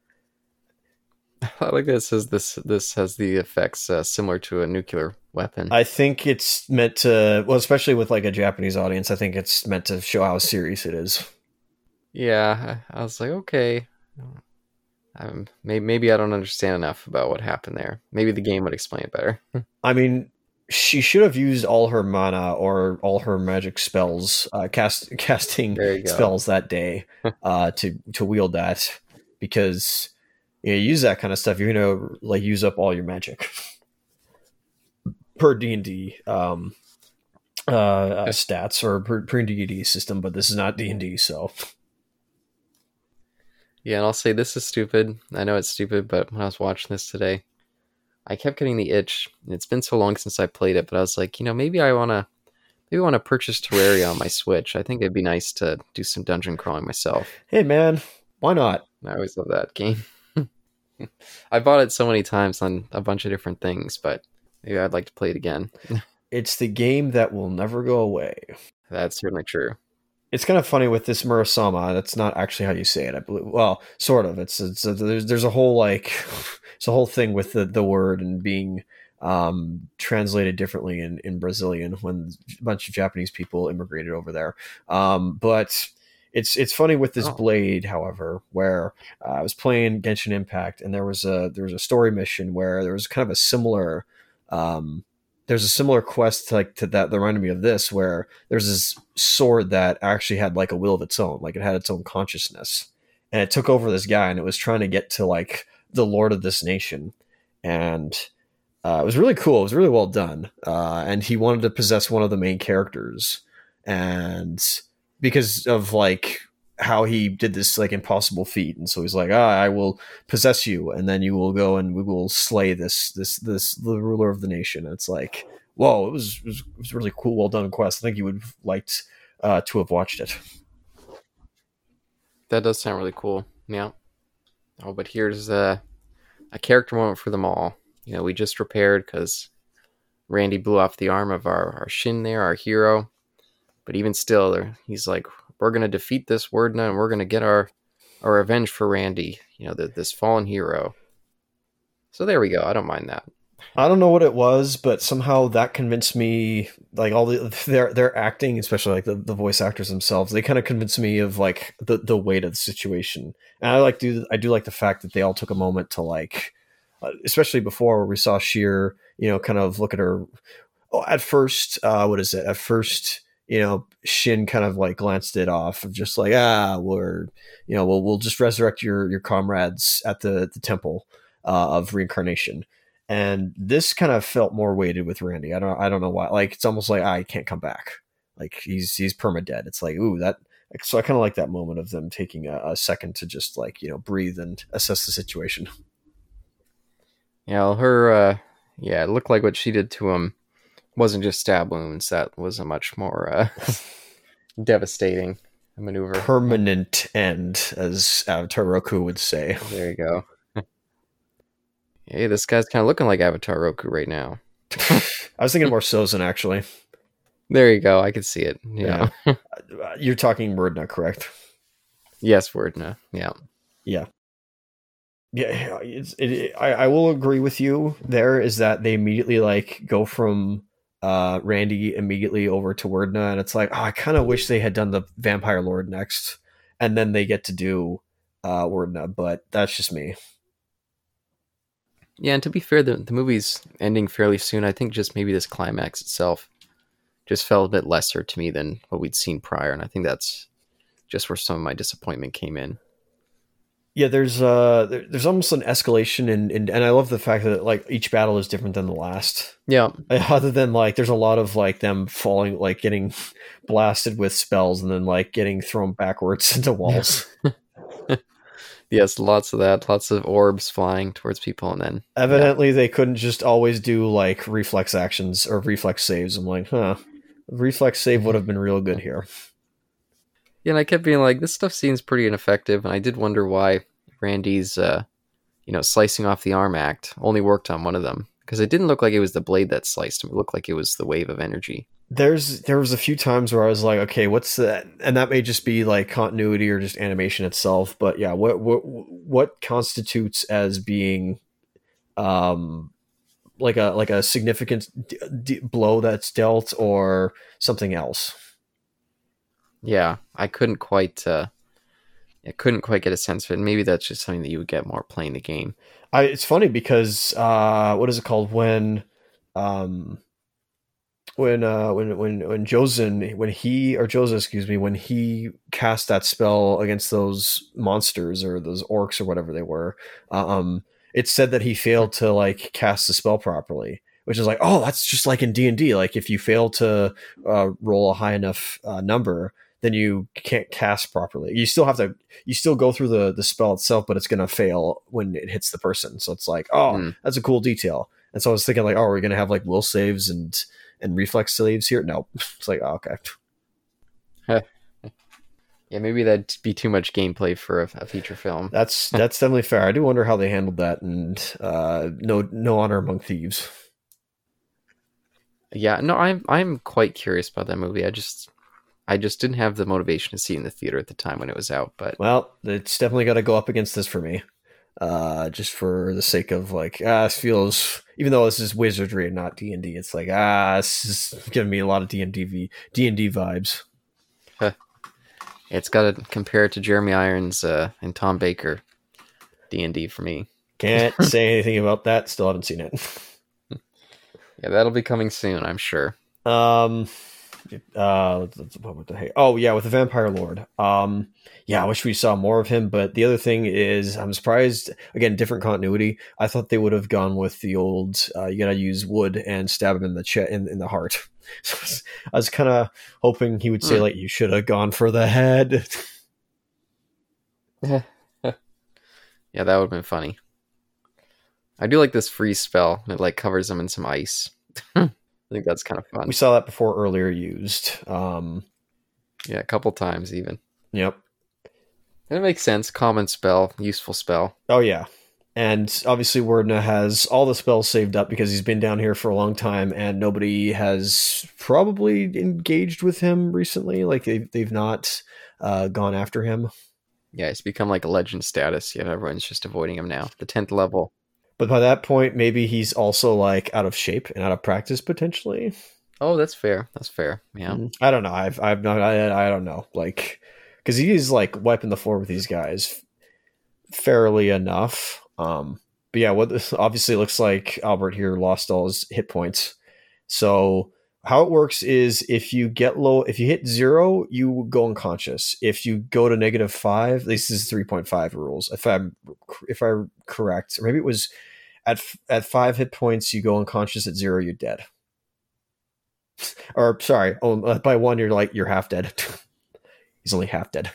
I like that it says this has the effects similar to a nuclear weapon. I think it's meant to, well, especially with like a Japanese audience, I think it's meant to show how serious it is. Yeah, I was like, okay. Maybe I don't understand enough about what happened there. Maybe the game would explain it better. I mean, she should have used all her mana or all her magic spells, casting spells that day to wield that, because you use that kind of stuff, you're gonna like use up all your magic per D&D stats, or per D&D system, but this is not D&D, so. Yeah, and I'll say this is stupid. I know it's stupid, but when I was watching this today, I kept getting the itch. It's been so long since I played it, but I was like, maybe I want to purchase Terraria on my Switch. I think it'd be nice to do some dungeon crawling myself. Hey man, why not? I always love that game. I bought it so many times on a bunch of different things, but maybe I'd like to play it again. It's the game that will never go away. That's certainly true. It's kind of funny with this Murasama. That's not actually how you say it, I believe. Well, sort of. There's a whole like it's a whole thing with the word and being translated differently in Brazilian when a bunch of Japanese people immigrated over there. But it's funny with this blade, however, where I was playing Genshin Impact, and there was a story mission where there was kind of a similar there's a similar quest to that reminded me of this, where there's this sword that actually had like a will of its own, like it had its own consciousness, and it took over this guy, and it was trying to get to like the lord of this nation, and it was really cool. It was really well done, and he wanted to possess one of the main characters, and because of like how he did this like impossible feat, and so he's like, I will possess you, and then you will go and we will slay this the ruler of the nation. And it's like, whoa, it was really cool, well done quest. I think you would have liked to have watched it. That does sound really cool. Yeah. Oh, but here's I a character moment for them all. We just repaired because Randy blew off the arm of our Shin there, our hero. But even still, he's like, we're going to defeat this Wordna and we're going to get our revenge for Randy, this fallen hero. So there we go. I don't mind that. I don't know what it was, but somehow that convinced me, like all their acting, especially like the voice actors themselves, they kind of convinced me of like the weight of the situation. And I do like the fact that they all took a moment to like, especially before we saw Sheer, kind of look at her. Oh, at first, what is it? At first, Shin kind of like glanced it off of just like, we'll just resurrect your comrades at the temple of reincarnation. And this kind of felt more weighted with Randy. I don't know why. Like it's almost like he can't come back. Like he's perma dead. It's like, ooh, that. So I kind of like that moment of them taking a second to just like breathe and assess the situation. Yeah, her. It looked like what she did to him wasn't just stab wounds. That was a much more devastating maneuver. Permanent end, as Avatar Roku would say. There you go. Hey, this guy's kind of looking like Avatar Roku right now. I was thinking more Sozin, actually. There you go. I could see it. Yeah. You're talking Wordna, correct? Yes, Wordna. Yeah. Yeah. Yeah. I will agree with you there, is that they immediately like go from Randy immediately over to Wordna, and it's like, I kind of wish they had done the Vampire Lord next, and then they get to do Wordna, but that's just me. Yeah, and to be fair, the movie's ending fairly soon. I think just maybe this climax itself just felt a bit lesser to me than what we'd seen prior, and I think that's just where some of my disappointment came in. Yeah, there's almost an escalation, and I love the fact that like each battle is different than the last. Yeah. Other than like, there's a lot of like them falling, like getting blasted with spells, and then like getting thrown backwards into walls. Yes, lots of that. Lots of orbs flying towards people, and then evidently they couldn't just always do like reflex actions or reflex saves. I'm like, reflex save would have been real good here. Yeah, and I kept being like, this stuff seems pretty ineffective, and I did wonder why Randy's, slicing off the arm act only worked on one of them, because it didn't look like it was the blade that sliced him. It looked like it was the wave of energy. There was a few times where I was like, okay, what's that? And that may just be like continuity or just animation itself. But yeah, what constitutes as being, like a significant blow that's dealt or something else? Yeah, I couldn't quite get a sense of it. Maybe that's just something that you would get more playing the game. It's funny because what is it called when Jozen, when he cast that spell against those monsters or those orcs or whatever they were, it said that he failed to like cast the spell properly, which is like, oh, that's just like in D&D. Like if you fail to roll a high enough number, then you can't cast properly. You still go through the spell itself, but it's going to fail when it hits the person. So it's like, that's a cool detail. And so I was thinking like, are we going to have like will saves and reflex saves here? No. It's like, okay. Yeah, maybe that'd be too much gameplay for a feature film. That's definitely fair. I do wonder how they handled that, and no honor among thieves. Yeah, no, I'm quite curious about that movie. I just didn't have the motivation to see it in the theater at the time when it was out. But well, it's definitely got to go up against this for me, just for the sake of like, it feels, even though this is wizardry and not D&D, it's like this is giving me a lot of D&D vibes. It's got to compare it to Jeremy Irons and Tom Baker D&D for me. Can't say anything about that. Still haven't seen it. Yeah, that'll be coming soon, I'm sure. Oh yeah, with the Vampire Lord. Yeah, I wish we saw more of him, but the other thing is I'm surprised, again, different continuity. I thought they would have gone with the old you gotta use wood and stab him in the in the heart. I was kind of hoping he would say like, you should have gone for the head. Yeah, that would have been funny. I do like this freeze spell. It like covers them in some ice. I think that's kind of fun. We saw that before earlier used. Yeah, a couple times even. Yep. And it makes sense. Common spell, useful spell. Oh yeah. And obviously, Wardna has all the spells saved up because he's been down here for a long time, and nobody has probably engaged with him recently. Like they've not gone after him. Yeah, he's become like a legend status. Yeah, everyone's just avoiding him now. The 10th level. But by that point, maybe he's also like out of shape and out of practice potentially. Oh, that's fair. That's fair. Yeah. I don't know. I've not. I don't know. Like, because he's like wiping the floor with these guys fairly enough. But yeah, what this obviously looks like Albert here lost all his hit points. So how it works is if you hit 0, you go unconscious. If you go to -5, this is 3.5 rules. If I'm correct, or maybe it was at 5 hit points, you go unconscious. At 0, you're dead. Or sorry, by 1, you're half dead. He's only half dead.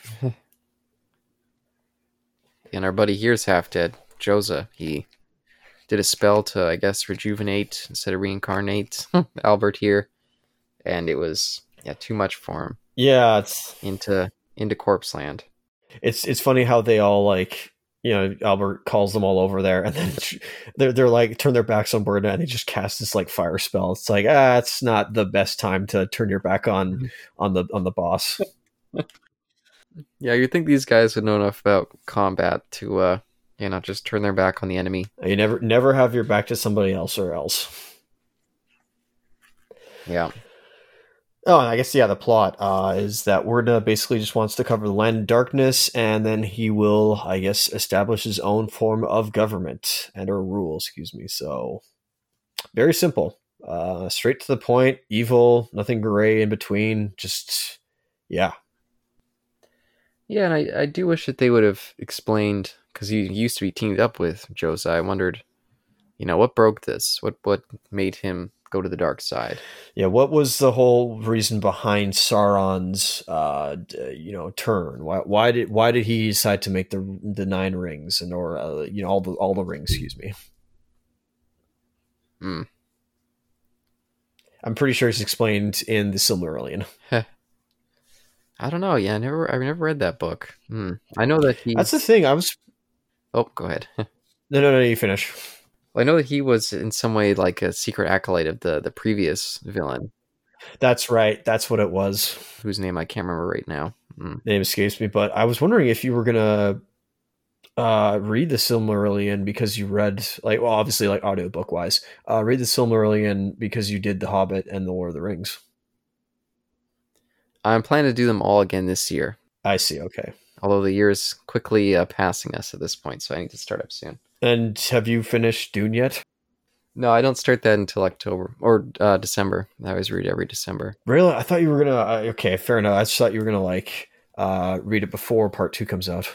And our buddy here's half dead. Joza, he did a spell to, I guess, rejuvenate instead of reincarnate Albert here, and it was too much for him. Yeah, it's into corpse land. It's funny how they all like, Albert calls them all over there, and then they're like turn their backs on Wardna, and they just cast this like fire spell. It's like it's not the best time to turn your back on the boss. Yeah, you'd think these guys would know enough about combat to not just turn their back on the enemy. You never have your back to somebody else or else. Yeah. Oh, and I guess the plot is that Wardna basically just wants to cover the land in darkness, and then he will, I guess, establish his own form of government or rule. Excuse me. So very simple, straight to the point. Evil, nothing gray in between. Just yeah. Yeah, and I do wish that they would have explained, because he used to be teamed up with Joza. I wondered, what broke this? What made him go to the dark side? Yeah, what was the whole reason behind Sauron's turn? Why did he decide to make the 9 rings or all the rings? Excuse me. I'm pretty sure it's explained in the Silmarillion. I don't know. Yeah, I've never read that book. I know that he. That's the thing. Oh, go ahead. No, you finish. Well, I know that he was in some way like a secret acolyte of the previous villain. That's right. That's what it was. Whose name I can't remember right now. Name escapes me, but I was wondering if you were gonna read the Silmarillion because you read obviously audiobook wise. Read the Silmarillion because you did The Hobbit and The Lord of the Rings. I'm planning to do them all again this year. I see. Okay. Although the year is quickly passing us at this point, so I need to start up soon. And have you finished Dune yet? No, I don't start that until October or December. I always read every December. Really? I thought you were gonna. Okay, fair enough. I just thought you were gonna read it before Part 2 comes out.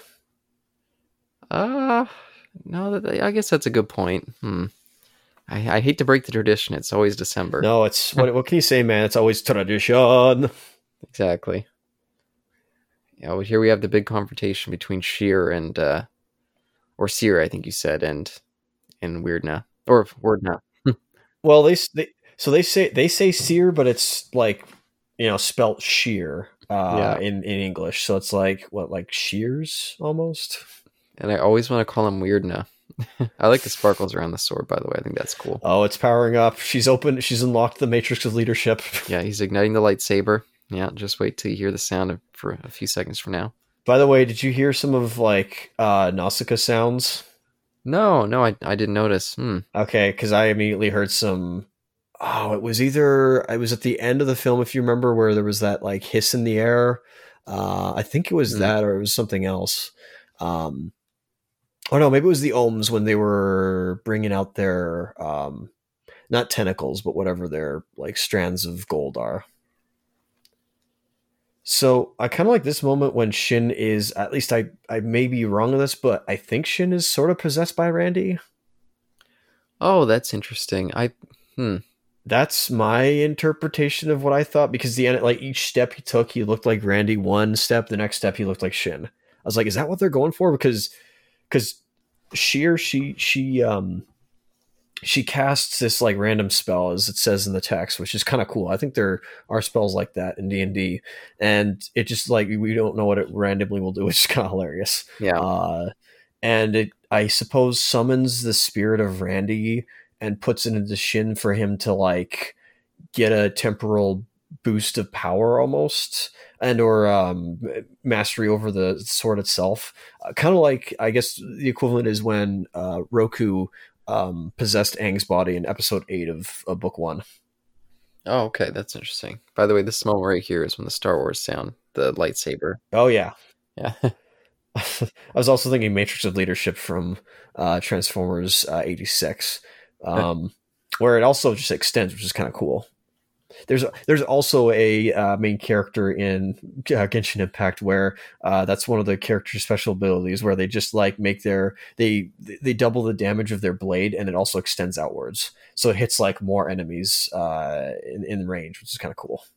No, I guess that's a good point. I hate to break the tradition. It's always December. No, it's what can you say, man? It's always tradition. Exactly. Yeah, well, here we have the big confrontation between Sheer and or Seer, I think you said, and Weirdna or Wardna. Well, they say Seer, but it's like spelt Sheer in English, so it's like shears almost. And I always want to call him Weirdna. I like the sparkles around the sword, by the way. I think that's cool. Oh, it's powering up. She's unlocked the matrix of leadership. Yeah, he's igniting the lightsaber. Yeah, just wait till you hear the sound for a few seconds from now. By the way, did you hear some of Nausicaa sounds? No, I didn't notice. Okay, because I immediately heard some. Oh, it was at the end of the film, if you remember, where there was that like hiss in the air. I think it was that, or it was something else. Oh no, maybe it was the Ohms when they were bringing out their not tentacles, but whatever their like strands of gold are. So I kind of like this moment when Shin is, at least I may be wrong on this, but I think Shin is sort of possessed by Randy. Oh, that's interesting. That's my interpretation of what I thought, because the end, like each step he took, he looked like Randy. One step, the next step, he looked like Shin. I was like, is that what they're going for? Because Sheer, she casts this like random spell, as it says in the text, which is kind of cool. I think there are spells like that in D&D, and it just like we don't know what it randomly will do, which is kind of hilarious. Yeah. and it, I suppose, summons the spirit of Randy and puts it into Shin for him to like get a temporal boost of power almost, and or mastery over the sword itself. Kind of like, I guess the equivalent is when Roku possessed Aang's body in episode 8 of book 1. Oh, okay, that's interesting. By the way, this moment right here is when the Star Wars sound, the lightsaber. Oh yeah. Yeah. I was also thinking Matrix of Leadership from Transformers 86, where it also just extends, which is kind of cool. There's also a main character in Genshin Impact where that's one of the character's special abilities, where they just like make they double the damage of their blade, and it also extends outwards, so it hits like more enemies in range, which is kind of cool.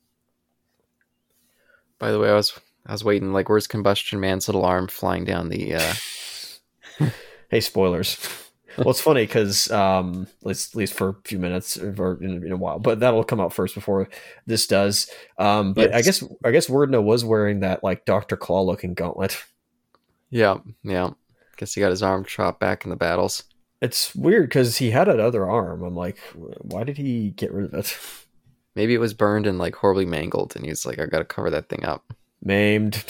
By the way, I was waiting, like, where's Combustion Man's little arm flying down the Hey, spoilers. Well, it's funny because at least for a few minutes or in a while, but that'll come out first before this does. But yes. I guess Wordna was wearing that like Dr. Claw looking gauntlet. Yeah. Guess he got his arm chopped back in the battles. It's weird because he had another arm. I'm like, why did he get rid of it? Maybe it was burned and like horribly mangled, and he's like, I gotta cover that thing up. Maimed.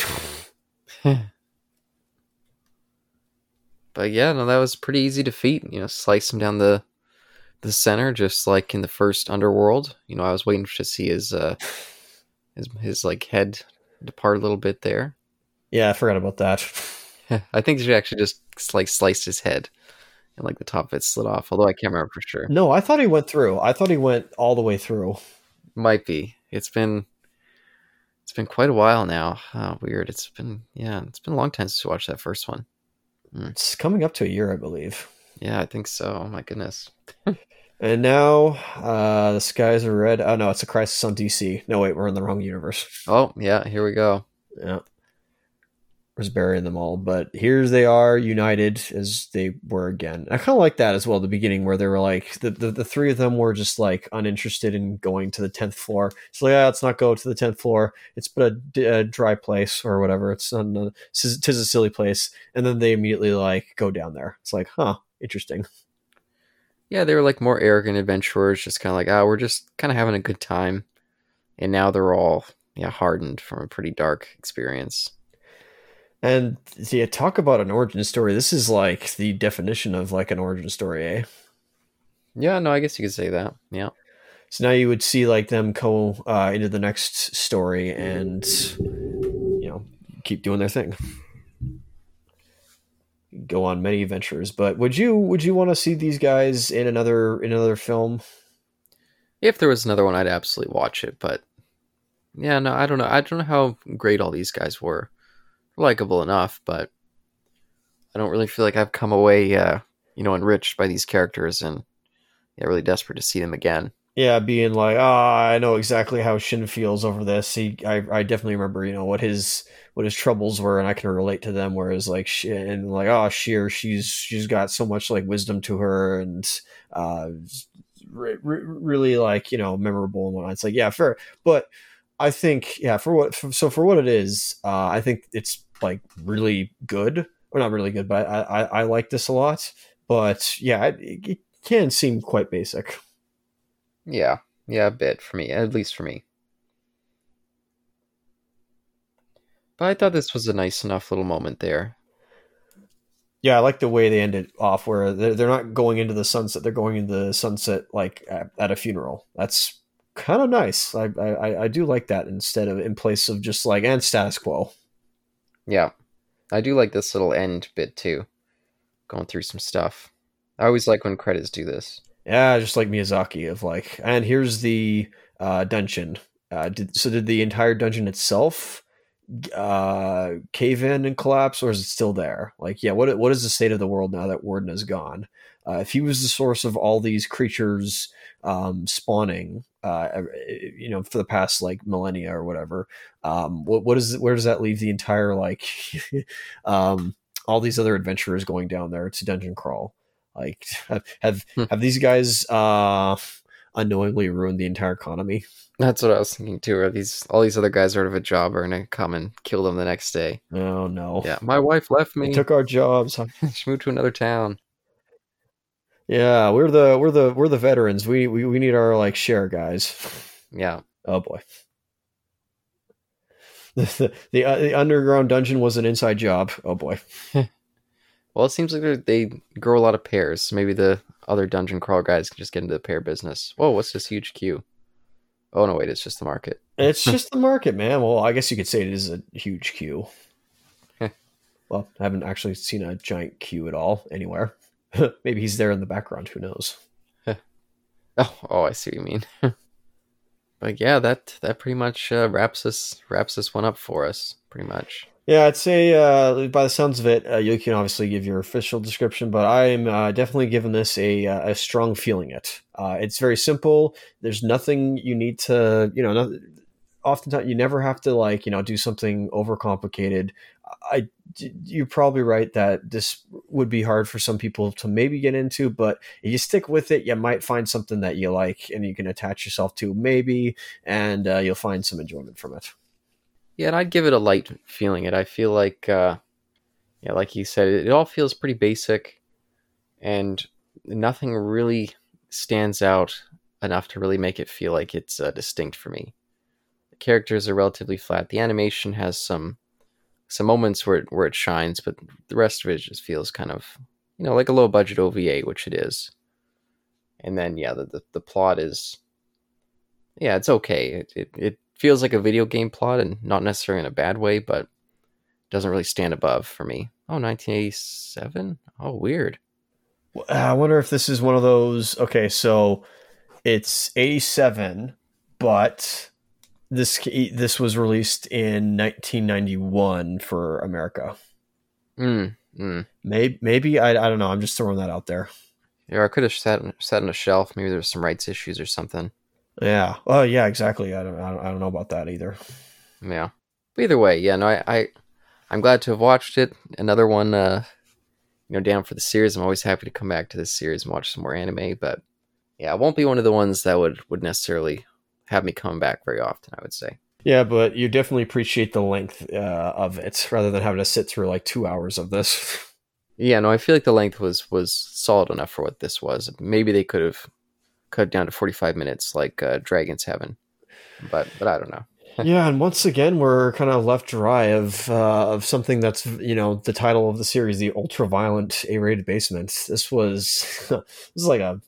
But yeah, no, that was pretty easy defeat. You know, slice him down the center, just like in the first Underworld. You know, I was waiting to see his like head depart a little bit there. Yeah, I forgot about that. I think she actually just like sliced his head, and like the top of it slid off. Although I can't remember for sure. No, I thought he went through. I thought he went all the way through. Might be. It's been quite a while now. Oh, weird. It's been a long time since we watched that first one. It's coming up to a year, I believe. Yeah, I think so. Oh my goodness. And now the skies are red. Oh no, it's a Crisis on DC. No wait, we're in the wrong universe. Oh yeah, here we go. Yeah. Was burying them all, but here they are united as they were again. I kind of like that as well. The beginning where they were like the three of them were just like uninterested in going to the 10th floor. So yeah, let's not go to the 10th floor. It's but a dry place or whatever. It's tis a silly place. And then they immediately like go down there. It's like, huh, interesting. Yeah, they were like more arrogant adventurers, just kind of like, we're just kind of having a good time. And now they're all hardened from a pretty dark experience. And yeah, talk about an origin story. This is like the definition of like an origin story, eh? Yeah, no, I guess you could say that. Yeah. So now you would see like them go into the next story and keep doing their thing, go on many adventures. But would you want to see these guys in another film? If there was another one, I'd absolutely watch it. But yeah, no, I don't know. I don't know how great all these guys were. Likeable enough, but I don't really feel like I've come away enriched by these characters, and really desperate to see them again. Yeah, being like, I know exactly how Shin feels over this. I definitely remember, what his troubles were, and I can relate to them. Whereas like Sheer, she's got so much like wisdom to her, and really like memorable and whatnot. It's like, yeah, fair, but I think for what it is, I think it's like really good, or not really good, but I like this a lot. But yeah, it can seem quite basic. Yeah, a bit for me, at least for me. But I thought this was a nice enough little moment there. Yeah, I like the way they ended off, where they're not going into the sunset; they're going into the sunset like at a funeral. That's kind of nice. I do like that instead of in place of just like and status quo. Yeah, I do like this little end bit too, going through some stuff. I always like when credits do this. Yeah, just like Miyazaki of like, and here's the dungeon. Did the entire dungeon itself cave in and collapse, or is it still there? Like, yeah, what is the state of the world now that Warden is gone? If he was the source of all these creatures spawning, for the past like millennia or whatever, where does that leave the entire like all these other adventurers going down there to dungeon crawl? Like, have these guys unknowingly ruin the entire economy. That's what I was thinking too. Are these all these other guys out of a job are gonna come and kill them the next day? Oh no. Yeah, my wife left They me. took our jobs. She moved to another town. Yeah, we're the veterans. We need our like share, guys. Yeah. Oh boy. The underground dungeon was an inside job. Oh boy. Well, it seems like they grow a lot of pears. So maybe the other dungeon crawl guys can just get into the pear business. Whoa, what's this huge queue? Oh no, wait, it's just the market. It's just the market, man. Well, I guess you could say it is a huge queue. Well, I haven't actually seen a giant queue at all anywhere. Maybe he's there in the background. Who knows? Oh, I see what you mean. But yeah, that pretty much wraps this one up for us. Pretty much. Yeah, I'd say by the sounds of it, you can obviously give your official description, but I'm definitely giving this a strong feeling. It's very simple. There's nothing you need to, oftentimes you never have to like, do something overcomplicated. You're probably right that this would be hard for some people to maybe get into, but if you stick with it, you might find something that you like and you can attach yourself to maybe, and you'll find some enjoyment from it. Yeah, and I'd give it a light feeling. I feel like, yeah, like you said, it all feels pretty basic, and nothing really stands out enough to really make it feel like it's distinct for me. The characters are relatively flat. The animation has some moments where it shines, but the rest of it just feels kind of, like a low budget OVA, which it is. And then yeah, the plot is, yeah, it's okay. It feels like a video game plot, and not necessarily in a bad way, but doesn't really stand above for me. Oh, 1987? Oh, weird. I wonder if this is one of those. Okay, so it's 87, but this was released in 1991 for America. Maybe I don't know. I'm just throwing that out there. Yeah, I could have sat on a shelf. Maybe there's some rights issues or something. Yeah. Oh, yeah. Exactly. I don't know about that either. Yeah. But either way, yeah. No, I'm glad to have watched it. Another one, down for the series. I'm always happy to come back to this series and watch some more anime. But yeah, it won't be one of the ones that would necessarily have me come back very often, I would say. Yeah, but you definitely appreciate the length of it rather than having to sit through like 2 hours of this. Yeah, no, I feel like the length was solid enough for what this was. Maybe they could have cut down to 45 minutes like Dragon's Heaven, but I don't know. Yeah, and once again, we're kind of left dry of something that's the title of the series, the ultra-violent A-rated basement. This is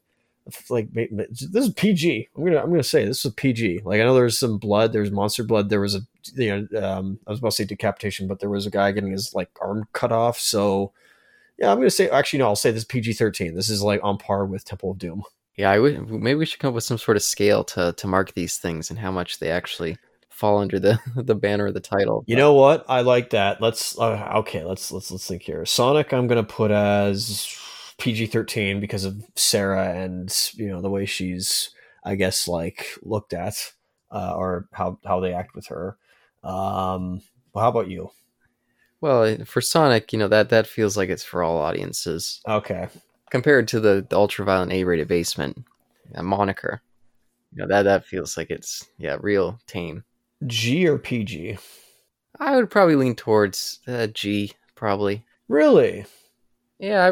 this is PG. I'm gonna say this is PG. Like I know there's some blood, there's monster blood. There was I was about to say decapitation, but there was a guy getting his like arm cut off. So yeah, I'm gonna say actually no, I'll say this is PG-13. This is like on par with Temple of Doom. Yeah, maybe we should come up with some sort of scale to mark these things and how much they actually fall under the banner of the title. You know what? I like that. Let's think here. Sonic, I'm gonna put as PG-13 because of Sarah and the way she's, I guess, like looked at, or how they act with her. Well, how about you? Well, for Sonic, that feels like it's for all audiences. Okay. Compared to the ultra-violent A-rated basement moniker, that feels like it's real tame. G or PG? I would probably lean towards G, probably. Really? Yeah,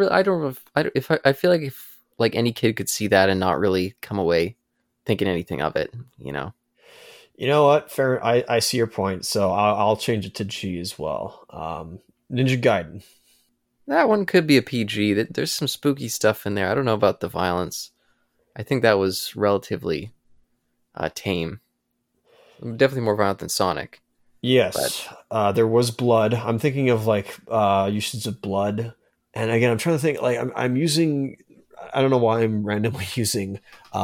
I feel like if like any kid could see that and not really come away thinking anything of it. You know what? Fair. I see your point, so I'll change it to G as well. Ninja Gaiden. That one could be a PG. There's some spooky stuff in there. I don't know about the violence. I think that was relatively tame. Definitely more violent than Sonic. Yes, there was blood. I'm thinking of like uses of blood, and again, I'm trying to think. Like I'm using. I don't know why I'm randomly using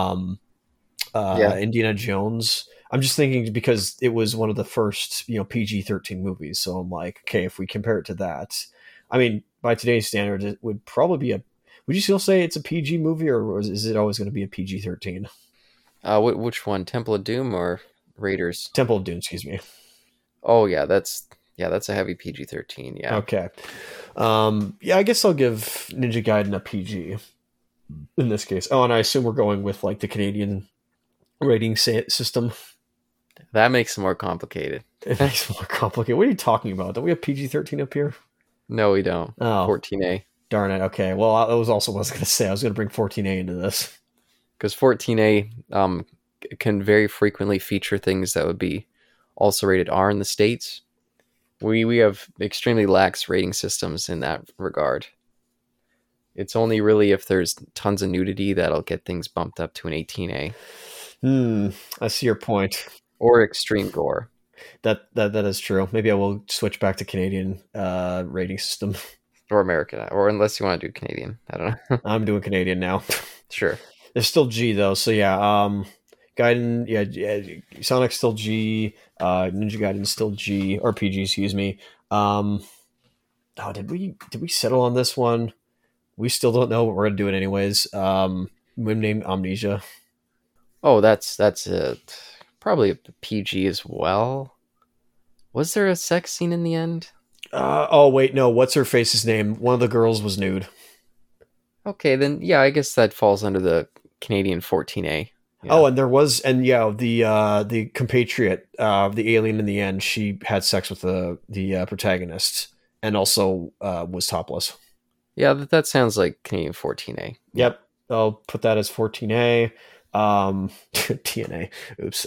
Indiana Jones. I'm just thinking because it was one of the first PG-13 movies. So I'm like, okay, if we compare it to that, I mean, by today's standards, it would probably be a. Would you still say it's a PG movie, or is it always going to be a PG-13? Which one? Temple of Doom or Raiders? Temple of Doom, excuse me. Oh yeah, that's a heavy PG-13. Yeah. Okay. I guess I'll give Ninja Gaiden a PG. in this case. Oh, and I assume we're going with like the Canadian rating system. That makes it more complicated. It makes it more complicated. What are you talking about? Don't we have PG-13 up here? No, we don't. Oh, 14A. Darn it. Okay. Well, that was also what I was going to say. I was going to bring 14A into this. Because 14A can very frequently feature things that would be also rated R in the States. We have extremely lax rating systems in that regard. It's only really if there's tons of nudity that'll get things bumped up to an 18A. I see your point. Or extreme gore. That is true. Maybe I will switch back to Canadian rating system. Or American, or unless you want to do Canadian. I don't know. I'm doing Canadian now. Sure. There's still G though, so yeah. Gaiden, yeah, Sonic's still G. Ninja Gaiden's still G or PG, excuse me. Did we settle on this one? We still don't know, but we're gonna do it anyways. Name Amnesia. Oh, that's probably a PG as well. Was there a sex scene in the end? Oh wait, no. What's her face's name? One of the girls was nude. Okay, then yeah, I guess that falls under the Canadian 14A. Yeah. Oh, and there was, and yeah, the compatriot, the alien in the end, she had sex with the protagonist, and also was topless. Yeah, that sounds like Canadian 14A. Yep, I'll put that as 14A. TNA. Oops.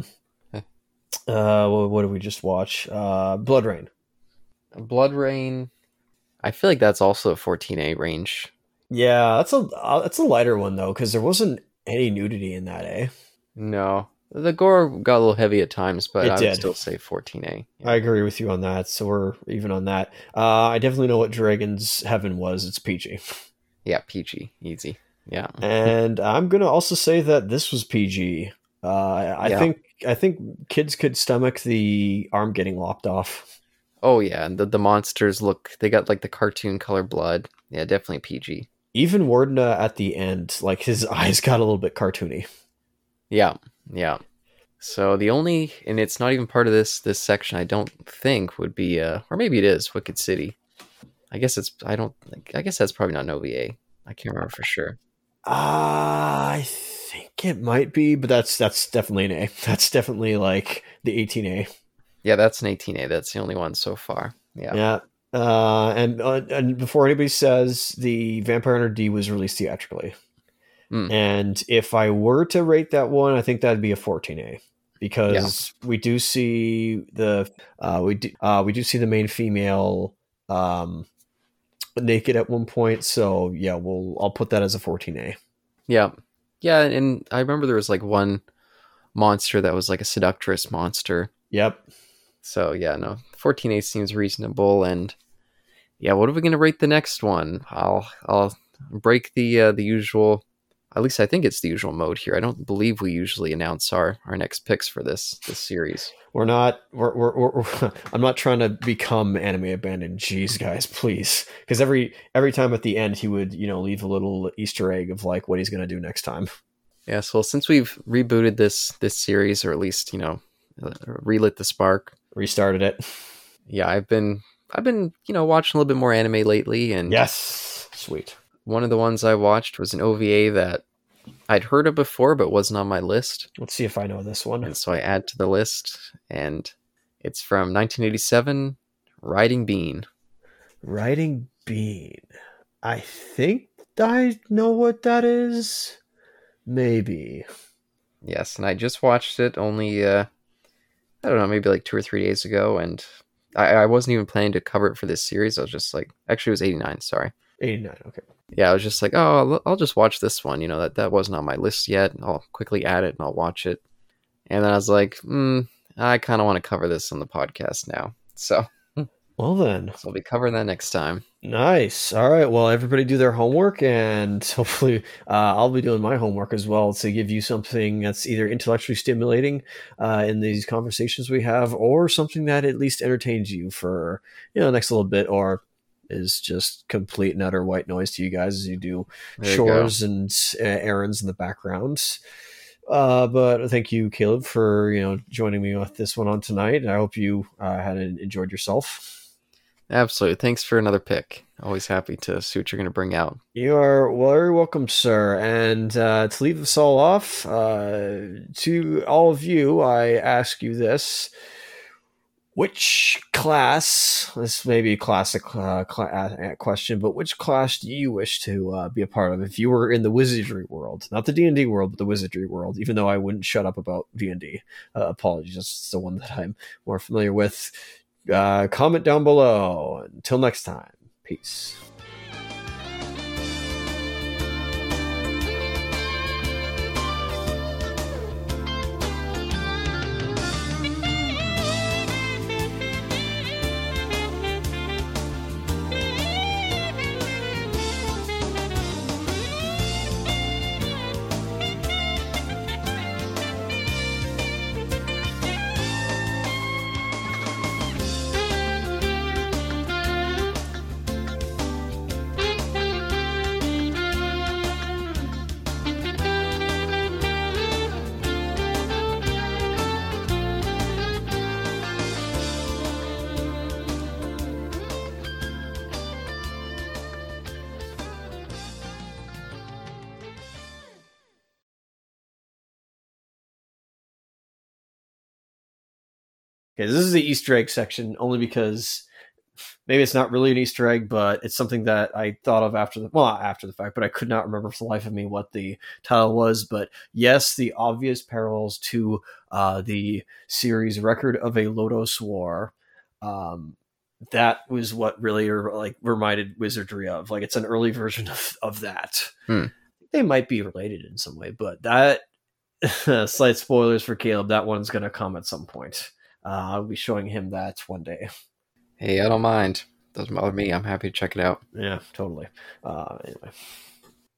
What did we just watch? Blood Rain. Blood Rain. I feel like that's also a 14A range. Yeah, that's a lighter one though, because there wasn't any nudity in that, eh? No. The gore got a little heavy at times, but I would did. still say 14A. Yeah. I agree with you on that, so we're even on that. I definitely know what Dragon's Heaven was. It's PG. Yeah, PG. Easy. Yeah. And I'm going to also say that this was PG. I think kids could stomach the arm getting lopped off. Oh, yeah, and the monsters they got like the cartoon color blood. Yeah, definitely PG. Even Wardna at the end, like his eyes got a little bit cartoony. Yeah. So the only, and it's not even part of this section, I don't think would be, or maybe it is, Wicked City. I guess that's probably not an OVA. I can't remember for sure. I think it might be, but that's definitely an A. That's definitely like the 18A. Yeah, that's an 18A. That's the only one so far. Yeah. Yeah. And before anybody says, the Vampire Hunter D was released theatrically. And if I were to rate that one, I think that'd be a 14A, because we do see the main female naked at one point. So yeah, I'll put that as a 14A. Yeah, and I remember there was like one monster that was like a seductress monster. Yep. So yeah, no, 14A seems reasonable. And yeah, what are we gonna rate the next one? I'll break the usual. At least I think it's the usual mode here. I don't believe we usually announce our next picks for this series. We're I'm not trying to become Anime Abandoned. Jeez, guys, please. Because every time at the end he would, leave a little Easter egg of like what he's gonna do next time. Yes, well, since we've rebooted this series, or at least, relit the spark. Restarted it. Yeah, I've been watching a little bit more anime lately, and yes, sweet. One of the ones I watched was an OVA that I'd heard of before, but wasn't on my list. Let's see if I know this one. And so I add to the list, and it's from 1987, Riding Bean. Riding Bean. I think I know what that is. Maybe. Yes, and I just watched it only, I don't know, maybe like 2 or 3 days ago, and I wasn't even planning to cover it for this series. I was just like, actually it was 89, sorry. 89, okay. Yeah, I was just like, oh, I'll just watch this one. That wasn't on my list yet. I'll quickly add it and I'll watch it. And then I was like, I kind of want to cover this on the podcast now. So, well then. So I'll be covering that next time. Nice. All right. Well, everybody do their homework, and hopefully I'll be doing my homework as well to give you something that's either intellectually stimulating in these conversations we have, or something that at least entertains you for, the next little bit, or is just complete and utter white noise to you guys as you do chores and errands in the background. But thank you, Caleb, for joining me with this one on tonight. I hope you had enjoyed yourself. Absolutely. Thanks for another pick. Always happy to see what you're going to bring out. You are very welcome, sir. And to leave us all off, to all of you, I ask you this. Which class, this may be a classic question, but which class do you wish to be a part of if you were in the wizardry world? Not the D&D world, but the wizardry world, even though I wouldn't shut up about D&D. Apologies, that's the one that I'm more familiar with. Comment down below. Until next time, peace. Okay, this is the Easter egg section only because maybe it's not really an Easter egg, but it's something that I thought of after after the fact, but I could not remember for the life of me what the title was. But yes, the obvious parallels to the series Record of a Lodos War. That was what really reminded Wizardry of. Like, it's an early version of that. They might be related in some way, but that slight spoilers for Caleb. That one's going to come at some point. I'll be showing him that one day. Hey, I don't mind. Doesn't bother me. I'm happy to check it out. Yeah, totally. Anyway.